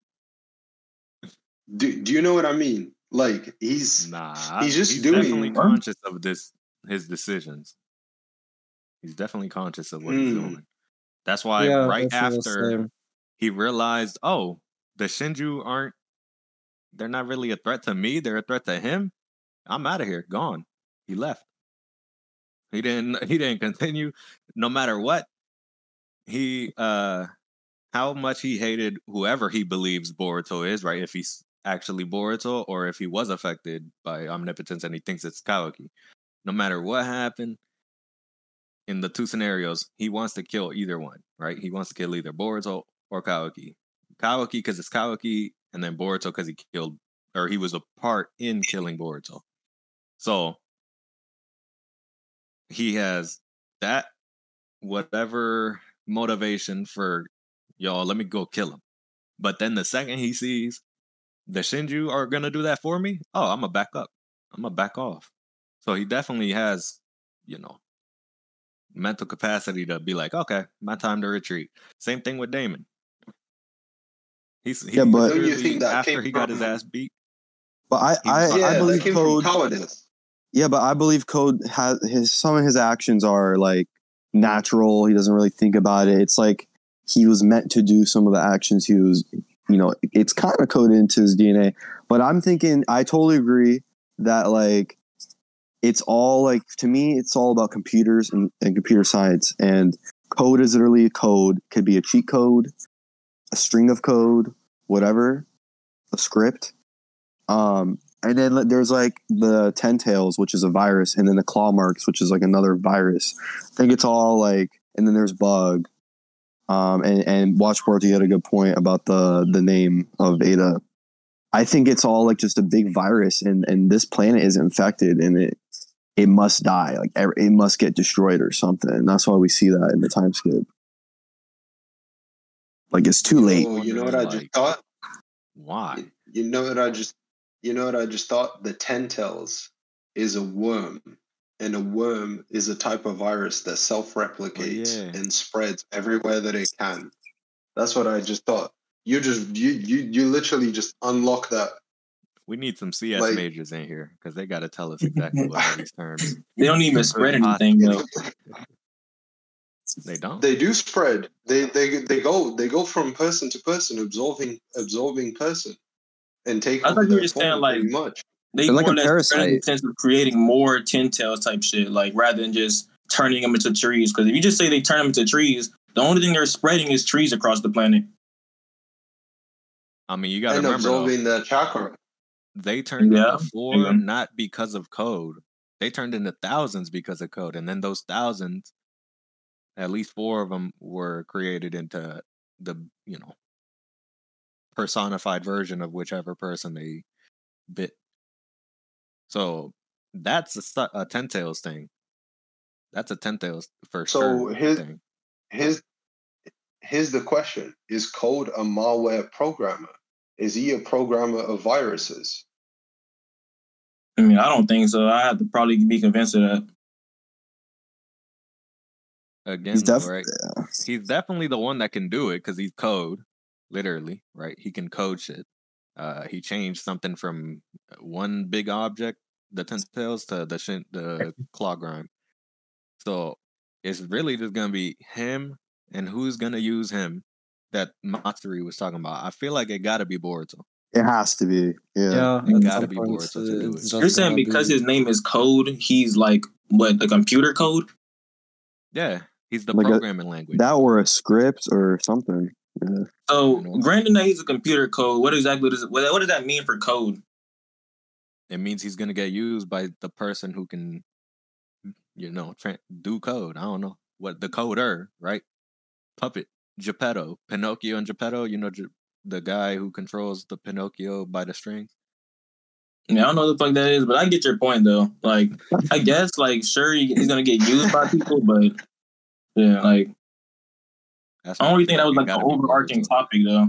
S8: Do, do you know what I mean? Like he's
S7: Nah,
S8: he's just
S7: he's
S8: doing
S7: definitely conscious of this his decisions. He's definitely conscious of what he's
S8: Hmm.
S7: doing. That's why
S5: Yeah,
S7: right
S5: that's what I was
S7: after
S5: saying.
S7: he realized, oh, the Shinju aren't they're not really a threat to me, they're a threat to him. I'm out of here, gone. He left. He didn't he didn't continue no matter what. He uh how much he hated whoever he believes Boruto is, right? If he's actually Boruto or if he was affected by omnipotence and he thinks it's Kawaki. No matter what happened in the two scenarios, he wants to kill either one, right? He wants to kill either Boruto or Kawaki. Kawaki because it's Kawaki, and then Boruto because he killed, or he was a part in killing Boruto. So he has that whatever motivation for y'all, let me go kill him. But then the second he sees the Shinju are gonna do that for me, oh, I'm gonna back up. I'm gonna back off. So he definitely has, you know, mental capacity to be like, okay, my time to retreat. Same thing with Damon. He's he
S2: Yeah, but-
S8: Don't you
S7: literally
S8: think that
S7: after
S8: came
S7: he got his
S8: from-
S7: ass beat.
S2: But I,
S7: He was
S2: I,
S7: like,
S8: Yeah,
S2: I
S8: that
S2: believe
S8: came
S2: Code.
S8: from cowardice.
S2: Yeah, but I believe Code has his some of his actions are like natural. He doesn't really think about it. It's like he was meant to do some of the actions he was, you know, it's kind of coded into his D N A. But I'm thinking, I totally agree that like it's all like, to me, it's all about computers and, and computer science. And code is literally code. Could be a cheat code, a string of code, whatever, a script. Um, and then there's like the Tentails, which is a virus, and then the claw marks, which is like another virus. I think it's all like, and then there's bug. Um, and, and Watchboard, you had a good point about the, the name of Ada. I think it's all like just a big virus, and, and this planet is infected, and it it must die. Like it must get destroyed or something. And that's why we see that in the time skip. Like it's too late.
S8: Oh, you know what I just thought?
S7: Why?
S8: You know what I just you know what I just thought? The Tentails is a worm. And a worm is a type of virus that self-replicates
S7: Oh, yeah.
S8: and spreads everywhere that it can. That's what I just thought. You just you you you literally just unlock that.
S7: We need some C S
S8: Like-
S7: majors in here because they got to tell us exactly what all these terms.
S9: They don't even spread anything though.
S7: They don't.
S8: They do spread. They they they go they go from person to person, absorbing absorbing person, and take.
S9: I
S8: over
S9: thought you were
S8: their
S9: just saying,
S8: form
S9: like-
S8: pretty much.
S9: They
S2: They're
S9: more
S2: like a
S9: or less spread in the
S2: parasite.
S9: sense of creating more Tentails type shit, like rather than just turning them into trees. Because if you just say they turn them into trees, the only thing they're spreading is trees across the planet.
S7: I mean, you got to
S8: And
S7: remember, though,
S8: absorbing the chakra.
S7: they turned
S9: Yeah,
S7: into four
S9: yeah.
S7: not because of code. They turned into thousands because of code. And then those thousands, at least four of them were created into the, you know, personified version of whichever person they bit. So that's a, stu- a Tentails thing. That's a Tentails for
S8: So
S7: sure
S8: his-
S7: thing.
S8: Here's here's the question: is Code a malware programmer? Is he a programmer of viruses?
S9: I mean, I don't think so. I have to probably be convinced of that.
S7: Again,
S2: He's def-
S7: right? He's definitely the one that can do it because he's code, literally, right? He can code shit. Uh, he changed something from one big object, the Tentails, to the shin- the claw grime. So it's really just gonna be him and who's gonna use him that Matsuri was talking about. I feel like it gotta be Boruto.
S2: It has to be. Yeah.
S5: Yeah,
S7: It
S5: at
S7: gotta
S5: some
S7: be
S5: point,
S7: Boruto to
S5: uh,
S7: do
S5: it's
S7: it.
S5: just
S9: You're saying
S5: gonna
S9: because
S5: be-
S9: his name is Code, he's like what, the computer code?
S7: Yeah, he's the
S2: Like a-
S7: programming language.
S2: That or a script or something. Yeah.
S9: So,
S7: You know?
S9: granted that he's a computer code, what exactly does it, what, what does that mean for code?
S7: It means he's gonna get used by the person who can, you know, tra- do code. I don't know what the coder, right? Puppet, Geppetto, Pinocchio, and Geppetto. You know, Ge- the guy who controls the Pinocchio by the strings.
S9: I, mean, I don't know what the fuck that is, but I get your point though. Like, I guess, like, sure, he, he's gonna get used by people, but yeah, like,
S7: That's
S9: I
S7: why
S9: don't really
S7: feel
S9: think that was
S7: it
S9: like the
S7: gotta be
S9: overarching
S7: Boruto.
S9: topic though.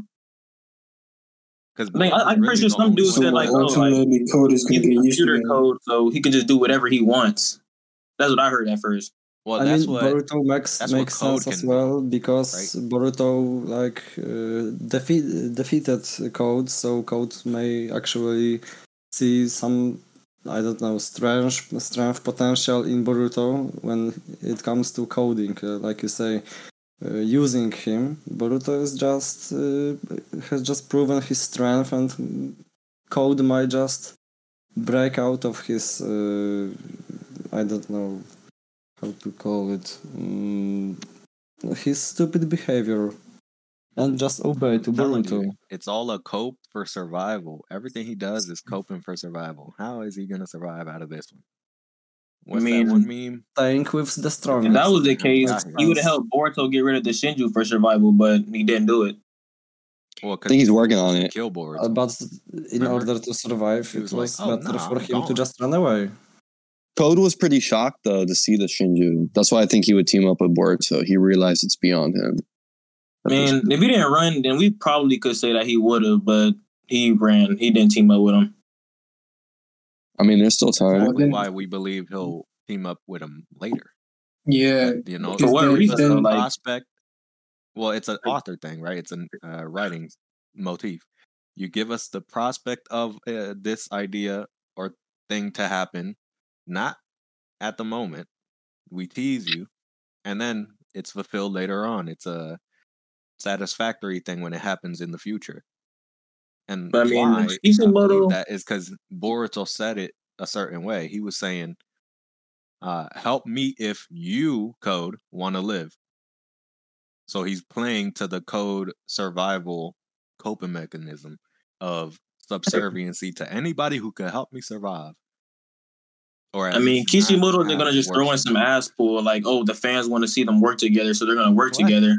S7: Because
S9: I mean, I- I'm pretty sure some dude
S1: So
S9: said, like, oh, like,
S1: ultimately, Code is going
S9: he's
S1: to
S9: a
S1: get used to
S9: computer
S1: it.
S9: code, so he can just do whatever he wants. That's what I heard at first.
S7: well,
S5: I
S7: that's
S5: mean,
S7: what
S5: Boruto makes
S7: that's what
S5: makes
S7: code
S5: sense as
S7: can do,
S5: well because Boruto like uh, defeat defeated Code, so Code may actually see some, I don't know, strength strength potential in Boruto when it comes to coding. Uh, like you say, uh, using him, Boruto is just uh, has just proven his strength, and Code might just break out of his uh, I don't know how to call it, mm, his stupid behavior, and just obey to
S7: I'm telling
S5: Boruto.
S7: you, it's all a cope for survival. Everything he does is coping for survival. How is he gonna survive out of this one? What's
S9: mean,
S7: that one meme?
S5: Staying with the
S9: If
S5: strongest.
S9: that was the
S7: Makes
S9: case,
S7: sense.
S9: he would have helped Boruto get rid of the Shinju for survival, but he didn't do it.
S7: Well,
S2: I think he's working on it.
S7: Kill Boruto.
S5: Uh, but in
S7: Remember?
S5: order to survive,
S7: He
S5: it
S7: was
S5: was,
S7: like, "Oh,
S5: better
S7: nah,
S5: for
S7: I'm
S5: him to
S7: gone."
S5: just run away.
S2: Code was pretty shocked though to see the Shinju. That's why I think he would team up with Boruto. He realized it's beyond him.
S9: Man, if he didn't run, then we probably could say that he would have, but he ran. He didn't team up with him.
S2: I mean, there's still time.
S7: Exactly why we believe he'll team up with him later.
S1: Yeah.
S7: You know,
S1: Because
S9: For what
S1: then-
S9: reason?
S1: then-
S9: though? Like,
S7: prospect. Well, it's an author thing, right? It's a uh, writing motif. You give us the prospect of uh, this idea or thing to happen, not at the moment. We tease you, and then it's fulfilled later on. It's a satisfactory thing when it happens in the future. And
S9: But I mean,
S7: why I
S9: Kishimoto-
S7: believe that is because Boruto said it a certain way. He was saying, uh, help me if you, Code, want to live. So he's playing to the code survival coping mechanism of subserviency to anybody who could help me survive. Or at
S9: I mean,
S7: least not
S9: Kishimoto, they're
S7: have
S9: gonna just
S7: worse
S9: throw in some ass pull, like, oh, the fans want to see them work together, so they're gonna work
S7: What?
S9: together.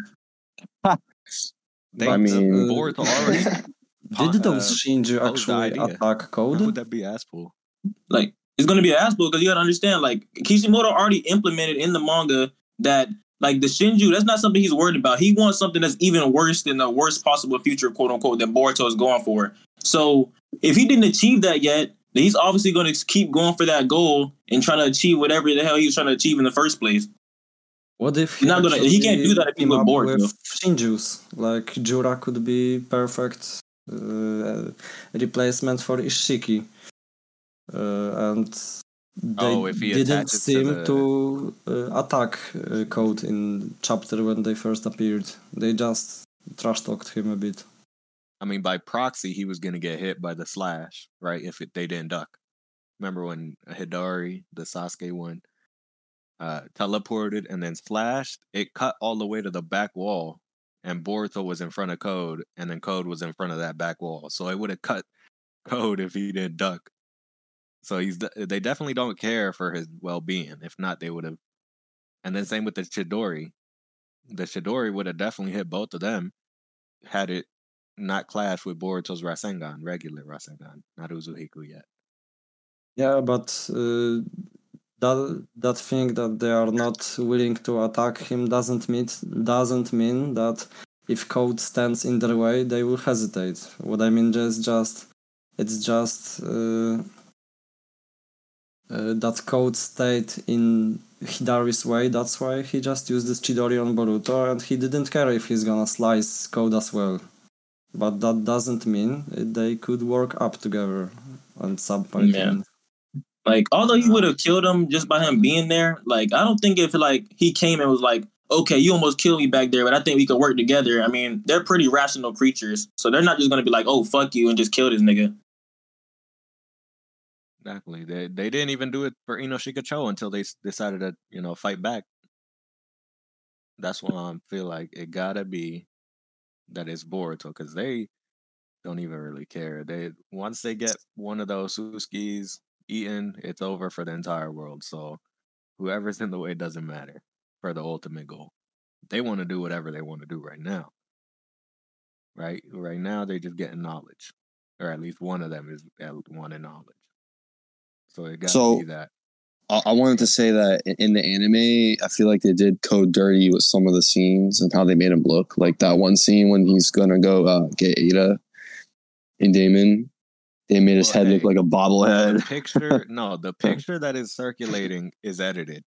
S7: They,
S2: I mean,
S5: uh,
S7: Boruto already
S5: did those
S7: uh,
S5: Shinju
S7: posed the
S5: actually
S7: idea.
S5: attack
S7: Would
S5: Code?
S7: that be ass pull?
S9: Like, it's gonna be an ass pull because you gotta understand, like, Kishimoto already implemented in the manga that, like, the Shinju, that's not something he's worried about. He wants something that's even worse than the worst possible future, quote unquote, that Boruto is going for. So if he didn't achieve that yet, then he's obviously going to keep going for that goal and trying to achieve whatever the hell he was trying to achieve in the first place.
S5: What if
S9: He's not gonna. He can't do that if he's
S5: team
S9: with
S5: up
S9: Boruto.
S5: with Shinju's? Like Jura could be perfect uh, replacement for Ishiki, uh, and they
S7: Oh, if he
S5: didn't
S7: attaches to
S5: seem
S7: the-
S5: to uh, attack uh, Code in chapter when they first appeared. They just trash talked him a bit.
S7: I mean, by proxy, he was going to get hit by the slash, right? If it, they didn't duck. Remember when Hidari, the Sasuke one, uh, teleported and then slashed? It cut all the way to the back wall, and Boruto was in front of Code, and then Code was in front of that back wall. So it would have cut Code if he didn't duck. So he's they definitely don't care for his well-being. If not, they would have. And then same with the Chidori. The Chidori would have definitely hit both of them had it not clash with Boruto's Rasengan, regular Rasengan, not Uzuhiku yet.
S5: Yeah, but uh, that that thing that they are not willing to attack him doesn't mean doesn't mean that if Code stands in their way, they will hesitate. What I mean is just it's just uh, uh, that Code stayed in Hidari's way. That's why he just used this Chidori on Boruto, and he didn't care if he's gonna slice Code as well. But that doesn't mean they could work up together at some point.
S9: Yeah.
S5: in-
S9: Like, although he would have killed him just by him being there, like, I don't think if, like, he came and was like, okay, you almost killed me back there, but I think we could work together. I mean, they're pretty rational creatures, so they're not just going to be like, oh, fuck you, and just kill this nigga.
S7: Exactly. They they didn't even do it for Inoshikacho until they s- decided to, you know, fight back. That's why I feel like it gotta be that it's Boruto, because they don't even really care. They once they get one of those Suskis eaten, it's over for the entire world. So whoever's in the way doesn't matter for the ultimate goal. They want to do whatever they want to do right now. Right? Right now they're just getting knowledge. Or at least one of them is at wanting knowledge. So it gotta
S2: So-
S7: be that.
S2: I I wanted to say that in- in the anime, I feel like they did Code dirty with some of the scenes and how they made him look. Like that one scene when he's gonna go uh, get Ada and Damon. They made his
S7: Well,
S2: head look
S7: hey,
S2: like a
S7: The
S2: bobblehead.
S7: picture, no, the picture that is circulating is edited.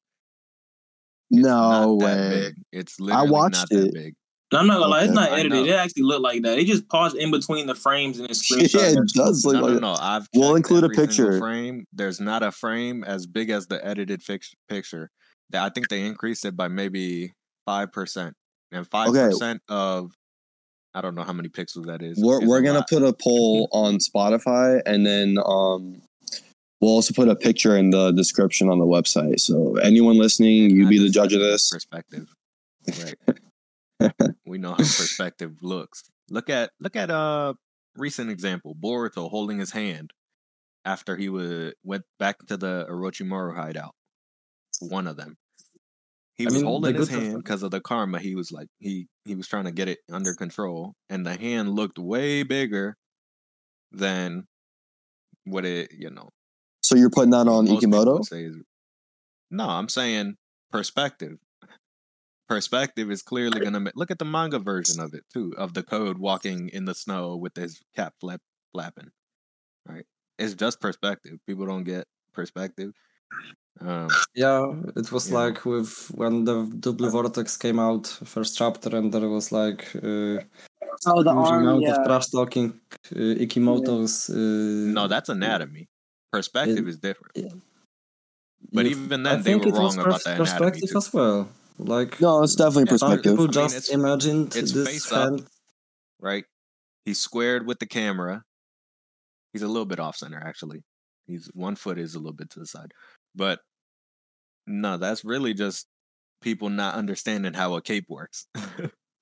S2: No
S7: Not that
S2: way.
S7: big. It's literally
S2: watched
S7: not that
S2: it.
S7: big.
S9: No, I'm not gonna lie, it's
S2: Okay.
S9: not
S7: I
S9: edited.
S7: know.
S9: It actually looked like that. It just paused in between the frames and it's
S2: Yeah,
S9: screenshot.
S2: it does look
S7: No,
S2: like
S7: no,
S2: that.
S7: no. I've
S2: We'll
S7: checked
S2: include a
S7: every single
S2: picture.
S7: frame. There's not a frame as big as the edited fix- picture. That I think they increased it by maybe five percent, and five
S2: Okay.
S7: percent of I don't know how many pixels that is.
S2: We're
S7: is
S2: we're
S7: a
S2: gonna
S7: lot.
S2: put a poll on Spotify, and then um, we'll also put a picture in the description on the website. So anyone listening, you
S7: I
S2: be the
S7: just
S2: judge
S7: said
S2: of
S7: it with
S2: this.
S7: perspective, right? We know how perspective looks. Look at look at a recent example: Boruto holding his hand after he was went back to the Orochimaru hideout. One of them. He
S5: I
S7: was
S5: mean,
S7: holding
S5: the
S7: his
S5: good-
S7: hand because of the karma. He was like he he was trying to get it under control, and the hand looked way bigger than what it you know.
S2: So you're putting that on
S7: most people
S2: Ikimoto?
S7: would say is, no, I'm saying perspective. Perspective is clearly gonna ma- look at the manga version of it too, of the Code walking in the snow with his cap flap flapping. Right, it's just perspective. People don't get perspective. Um,
S5: Yeah, it was
S7: You know.
S5: like with when the Double Vortex came out, first chapter, and there was like uh,
S10: Oh, the
S5: huge
S10: arm,
S5: amount
S10: yeah.
S5: of trash talking uh, Ikimoto's. Uh,
S7: no, that's anatomy. Perspective
S5: It-
S7: is different.
S5: yeah.
S7: But
S5: you-
S7: even
S5: I
S7: then, they
S5: think
S7: were
S5: it was
S7: wrong about
S5: pers-
S7: the anatomy
S5: perspective
S7: too.
S5: as well. Like
S2: No, it's definitely
S7: Yeah,
S5: some
S2: perspective.
S5: people
S7: I mean,
S5: just
S7: it's-
S5: imagined
S7: it's
S5: this
S7: face up.
S5: hand.
S7: Right? He's squared with the camera. He's a little bit off center, actually. He's one foot is a little bit to the side. But no, that's really just people not understanding how a cape works.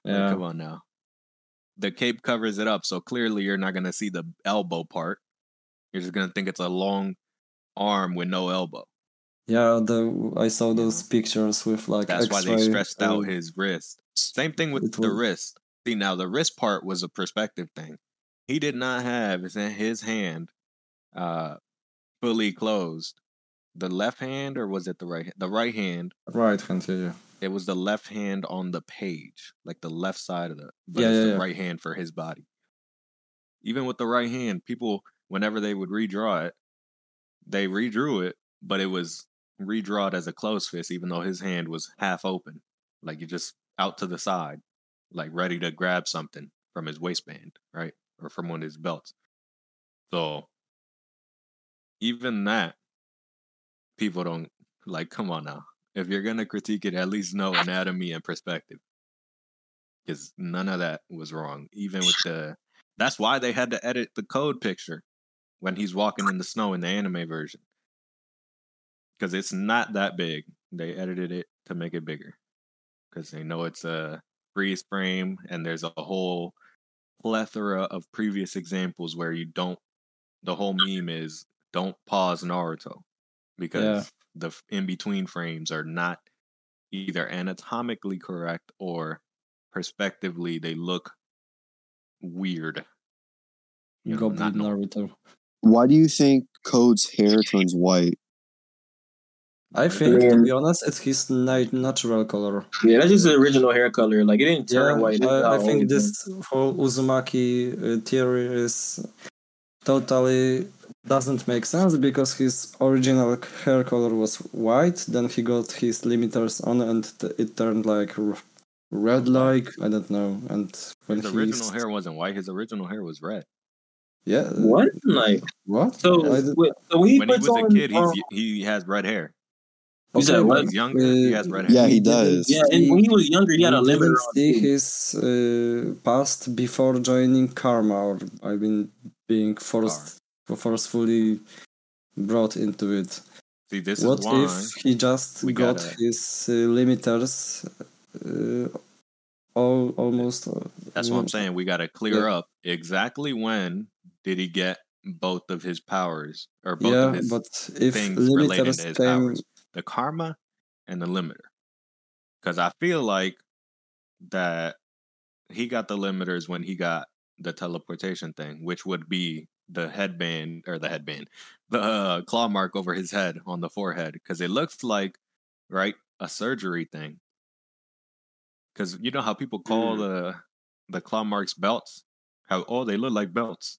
S7: Like,
S5: Yeah.
S7: come on now. The cape covers it up, so clearly you're not gonna see the elbow part. You're just gonna think it's a long arm with no elbow.
S5: Yeah, the I saw
S7: You
S5: those
S7: know?
S5: pictures with like
S7: That's why they
S5: X-ray.
S7: stretched out
S5: uh,
S7: his wrist. Same thing with
S5: it
S7: the
S5: was
S7: wrist. See, now the wrist part was a perspective thing. He did not have his, his hand uh, fully closed. The left hand, or was it the right? The right hand.
S5: right hand. Yeah, yeah.
S7: It was the left hand on the page, like the left side of the, but
S5: Yeah,
S7: it's
S5: yeah,
S7: the
S5: yeah.
S7: right hand for his body. Even with the right hand, people, whenever they would redraw it, they redrew it, but it was redrawed as a closed fist, even though his hand was half open, like you just out to the side, like ready to grab something from his waistband, right, or from one of his belts. So even that, people don't like. Come on now, if you're gonna critique it, at least know anatomy and perspective, because none of that was wrong. Even with the, that's why they had to edit the code picture when he's walking in the snow in the anime version. Because it's not that big. They edited it to make it bigger because they know it's a freeze frame, and there's a whole plethora of previous examples where you don't. The whole meme is don't pause Naruto because
S5: Yeah.
S7: the in between frames are not either anatomically correct or perspectively they look weird. You know, not
S5: Goblin
S7: normal.
S5: Naruto.
S2: Why do you think Code's hair turns white?
S5: I
S7: What?
S5: think, to
S9: mean-
S5: be honest, it's his nat- natural color.
S9: Yeah, that's just the original hair color. Like it didn't turn
S5: Yeah,
S9: white. This is
S5: I, I
S9: how
S5: think
S9: old
S5: this whole Uzumaki uh, theory is totally doesn't make sense because his original hair color was white, then he got his limiters on and t- it turned like r- red like, I don't know. And when
S7: His
S5: he
S7: original hair wasn't white. His original hair was red.
S5: Yeah.
S9: What? Like
S5: What?
S9: so?
S5: I did-
S9: wait, so when he
S7: When he
S9: puts
S7: was a
S9: on,
S7: kid, he's
S9: um,
S7: he has red hair.
S9: You said
S5: Okay,
S9: what?
S5: but,
S7: When he's younger, he has red hair.
S2: Yeah,
S5: we
S2: he
S5: didn't
S2: does.
S9: yeah,
S5: see-
S9: and when he was younger, he had a
S5: we
S9: limiter
S5: didn't
S9: on
S5: see
S9: too.
S5: his uh, past before joining Karma, or I mean, being forced, forcefully brought into it.
S7: See, this
S5: What
S7: is why
S5: if he just
S7: we
S5: got
S7: gotta-
S5: his uh, limiters uh, all almost? Uh,
S7: that's what I'm saying. We got to clear
S5: Yeah.
S7: up exactly when did he get both of his powers or both
S5: yeah,
S7: of his
S5: but if
S7: things relating
S5: limiters
S7: to his
S5: came,
S7: powers, the karma and the limiter. Because I feel like that he got the limiters when he got the teleportation thing, which would be the headband or the headband, the uh, claw mark over his head on the forehead, because it looks like right a surgery thing. Because you know how people call
S8: Mm.
S7: the the claw marks belts? How oh they look like belts.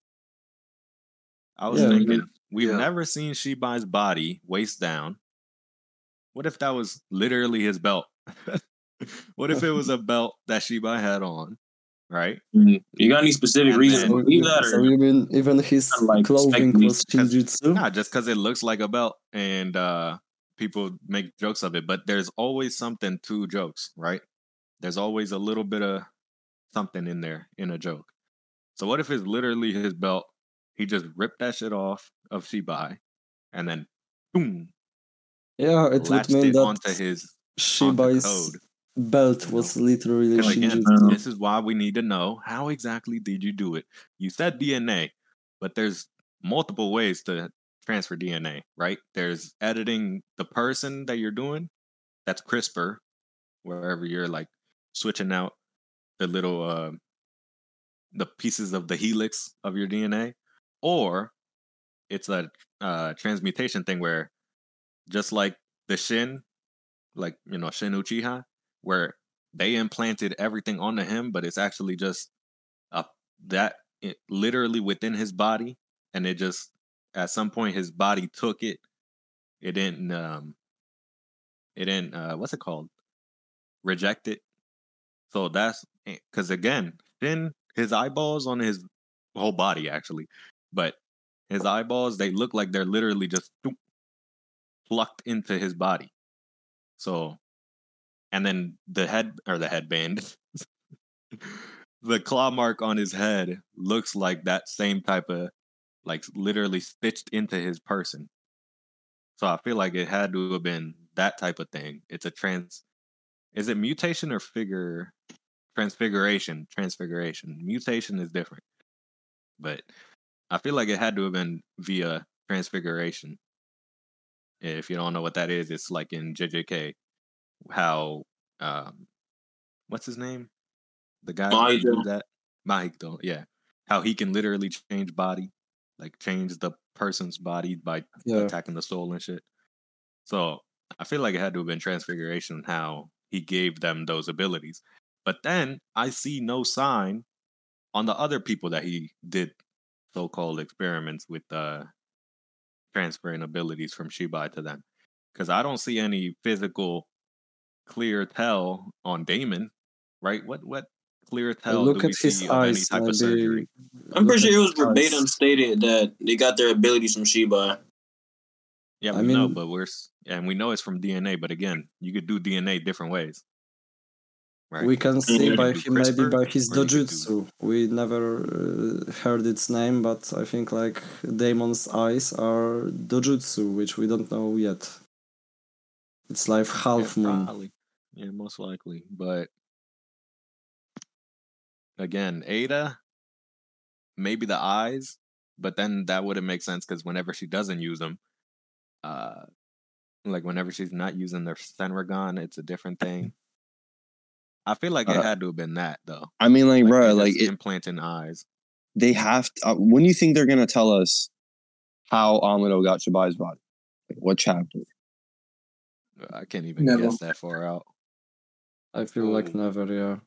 S7: I was
S5: Yeah.
S7: thinking we've
S8: Yeah.
S7: never seen Shibai's body waist down. What if that was literally his belt? What if it was a belt that Shibai had on, right?
S9: Mhm. You got any specific
S7: And
S9: reasons to
S7: then-
S9: believe that,
S5: so
S9: or
S5: even even his
S9: Kinda like
S5: clothing
S9: speculating,
S5: was Shinjutsu.
S7: Not just because it looks like a belt and uh, people make jokes of it, but there's always something to jokes, right? There's always a little bit of something in there in a joke. So what if it's literally his belt? He just ripped that shit off of Shibai and then boom,
S5: Yeah, it would
S7: latched
S5: mean
S7: it
S5: that
S7: onto his
S5: Shibai's
S7: code.
S5: belt
S7: you
S5: was literally
S7: Because again,
S5: Shinjutsu.
S7: this is why we need to know how exactly did you do it. You said D N A, but there's multiple ways to transfer D N A, right? There's editing the person that you're doing. That's CRISPR, wherever you're like switching out the little uh, the pieces of the helix of your D N A, or it's a uh, transmutation thing where just like the Shin, like you know Shin Uchiha, where they implanted everything onto him, but it's actually just uh, that it, literally within his body, and it just at some point his body took it. It didn't. Um, it didn't. Uh, what's it called? Reject it. So that's because again, Shin, his eyeballs on his whole body actually, but his eyeballs they look like they're literally just plucked into his body. So, and then the head or the headband. The claw mark on his head looks like that same type of, like, literally stitched into his person. So I feel like it had to have been that type of thing. It's a trans. Is it mutation or figure transfiguration, transfiguration. Mutation is different, but I feel like it had to have been via transfiguration. If you don't know what that is, it's like in J J K, how um, what's his name? The guy who can do
S9: Mahito.
S7: that, Mahito. Yeah, how he can literally change body, like change the person's body by
S5: Yeah.
S7: attacking the soul and shit. So I feel like it had to have been transfiguration how he gave them those abilities. But then I see no sign on the other people that he did so-called experiments with uh, transferring abilities from Shibai to them. Because I don't see any physical clear tell on Damon, right? What what clear tell do
S5: Look
S7: we
S5: at his
S7: see of any
S5: eyes.
S7: type of
S5: Maybe.
S7: surgery?
S9: I'm
S5: Look
S9: pretty
S5: at
S9: sure it was
S5: his eyes.
S9: verbatim stated that they got their abilities from Shibai.
S7: Yeah,
S5: I
S7: we know,
S5: mean,
S7: but we're s- and we know it's from D N A. But again, you could do D N A different ways, right?
S5: we can see
S7: You
S5: by
S7: can do
S5: him maybe
S7: CRISPR,
S5: by his
S7: or you could do
S5: dojutsu. We never uh, heard its name, but I think like Damon's eyes are dojutsu, which we don't know yet. It's like
S7: yeah,
S5: half moon.
S7: probably, yeah, most likely. But again, Ada, maybe the eyes, but then that wouldn't make sense because whenever she doesn't use them, uh, like whenever she's not using their Senragon, it's a different thing. I feel like it
S2: Uh,
S7: had to have been that though.
S2: I mean, like,
S7: Like
S2: bro,
S7: they're
S2: like
S7: just
S2: it,
S7: implanting eyes.
S2: they have to. Uh, when do you think they're gonna tell us how Amado got Shibai's body? Like, what chapter?
S7: I can't even
S1: Never.
S7: guess that far out.
S5: I feel like
S8: Ooh.
S5: never, yeah.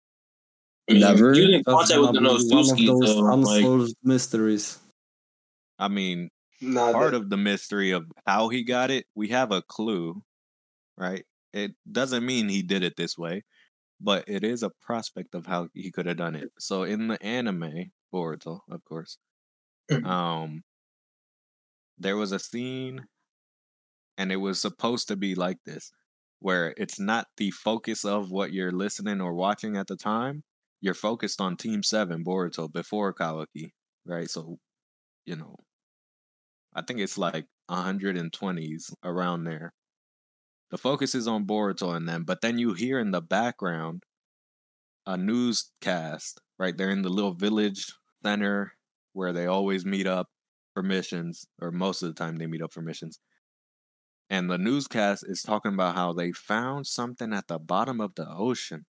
S9: I mean,
S2: Never?
S9: He was in
S5: That's
S9: contact with
S5: gonna
S9: the
S5: be one of
S9: Nosuski,
S5: those
S9: so like,
S5: unsolved mysteries.
S7: I mean,
S8: Nah,
S7: part
S8: that,
S7: of the mystery of how he got it, we have a clue, right? It doesn't mean he did it this way, but it is a prospect of how he could have done it. So in the anime, Boruto, of course, um, there was a scene, and it was supposed to be like this, where it's not the focus of what you're listening or watching at the time. You're focused on Team Seven, Boruto, before Kawaki, right? So, you know, I think it's like one hundred twenties around there. The focus is on Boruto and them, but then you hear in the background a newscast, right? They're in the little village center where they always meet up for missions, or most of the time they meet up for missions. And the newscast is talking about how they found something at the bottom of the ocean,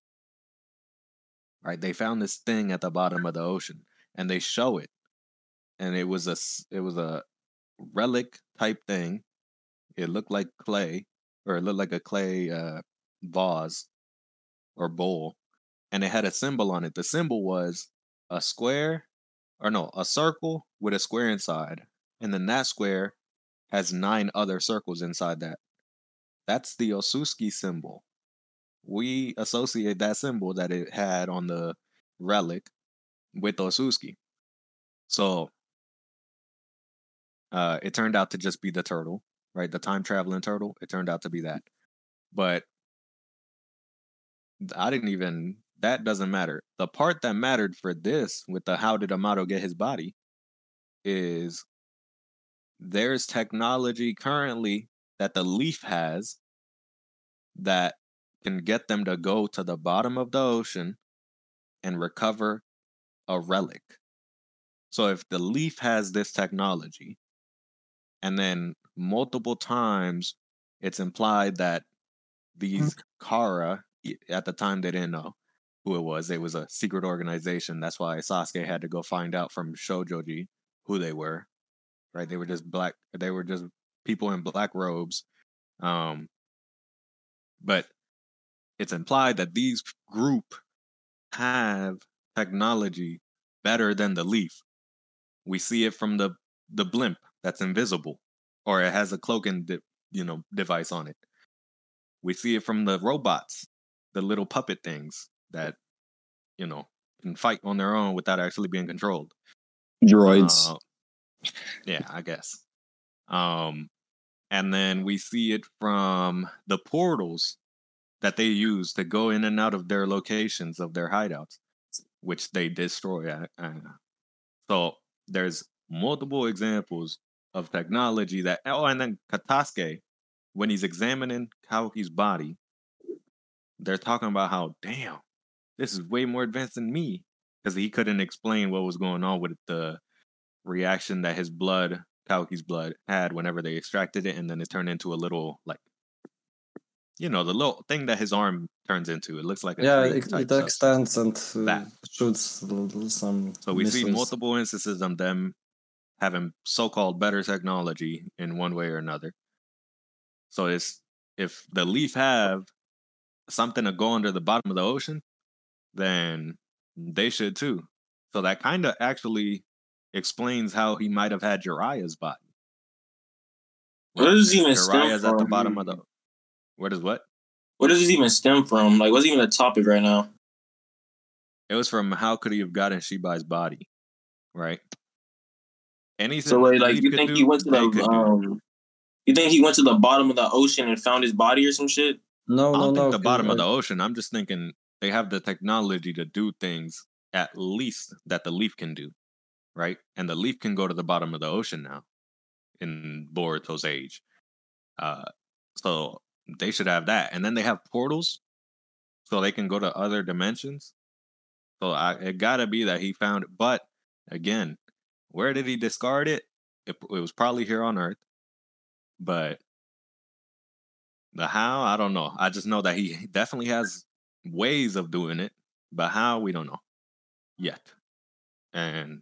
S7: right? They found this thing at the bottom of the ocean, and they show it, and it was a s- it was a relic type thing. It looked like clay, or it looked like a clay uh, vase or bowl, and it had a symbol on it. The symbol was a square, or no, a circle with a square inside, and then that square has nine other circles inside that. That's the Osuski symbol. We associate that symbol that it had on the relic with Osuski. So uh, it turned out to just be the turtle, right? The time traveling turtle. It turned out to be that. But I didn't even, that doesn't matter. The part that mattered for this with the how did Amado get his body is there's technology currently that the Leaf has that can get them to go to the bottom of the ocean and recover a relic. So if the Leaf has this technology, and then multiple times it's implied that these Kara, at the time they didn't know who it was. It was a secret organization. That's why Sasuke had to go find out from Shojoji who they were. Right? They were just black. They were just people in black robes. Um, but it's implied that these group have technology better than the Leaf. We see it from the the blimp that's invisible, or it has a cloaking, di- you know, device on it. We see it from the robots, the little puppet things that, you know, can fight on their own without actually being controlled.
S2: Droids.
S7: Uh, yeah, I guess. Um, and then we see it from the portals that they use to go in and out of their locations of their hideouts, which they destroy. Uh, uh, So there's multiple examples of technology that. Oh, and then Katasuke, when he's examining Kawaki's body, they're talking about how, damn, this is way more advanced than me. Because he couldn't explain what was going on with the reaction that his blood, Kawaki's blood, had whenever they extracted it, and then it turned into a little, like, you know, the little thing that his arm turns into. It looks like a
S5: Yeah,
S7: tree
S5: it,
S7: type
S5: it
S7: substance.
S5: extends and uh,
S7: That.
S5: shoots l- l- some
S7: So we see
S5: missiles.
S7: multiple instances of them having so-called better technology in one way or another. So it's if the Leaf have something to go under the bottom of the ocean, then they should too. So that kind of actually explains how he might have had Jiraiya's body.
S10: Where does this even stem
S7: Jiraiya's at the
S10: from?
S7: bottom of the. Where does what?
S10: Where does this even stem from? Like, what's even the topic right now?
S7: It was from how could he have gotten Shibai's body, right? Anything
S10: So,
S7: that
S10: wait,
S7: the
S10: like,
S7: Leaf
S10: you
S7: could
S10: think
S7: do,
S10: he went to
S7: they
S10: the
S7: could do.
S10: um, you think he went to the bottom of the ocean and found his body or some shit?
S5: No,
S7: I
S5: no,
S7: don't
S5: no.
S7: think the bottom
S5: uh,
S7: of the ocean. I'm just thinking they have the technology to do things at least that the Leaf can do, right? And the Leaf can go to the bottom of the ocean now in Boruto's age. Uh, so they should have that. And then they have portals so they can go to other dimensions. So I, it gotta be that he found it. But again, where did he discard it? It, it was probably here on Earth. But the how, I don't know. I just know that he definitely has ways of doing it. But how, we don't know yet. And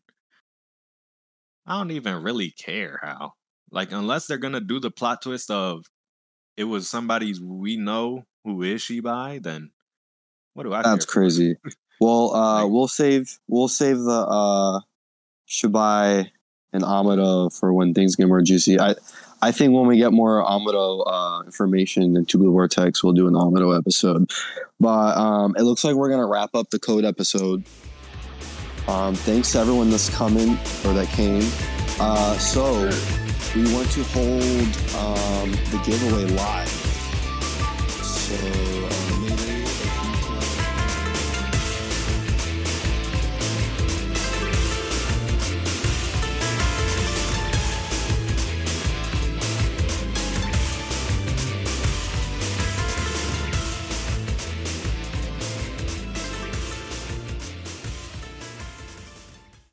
S7: I don't even really care how. Like, unless they're gonna do the plot twist of it was somebody's we know who is Shibai, then what do I care?
S2: That's
S7: for?
S2: crazy. Well, uh,
S7: Like-
S2: we'll save we'll save the uh, Shibai and Amado for when things get more juicy. I I think when we get more Amado uh, information and Two Blue Vortex, we'll do an Amado episode. But um, it looks like we're gonna wrap up the Code episode. Um, thanks to everyone that's coming or that came. Uh, so we want to hold um, the giveaway live. So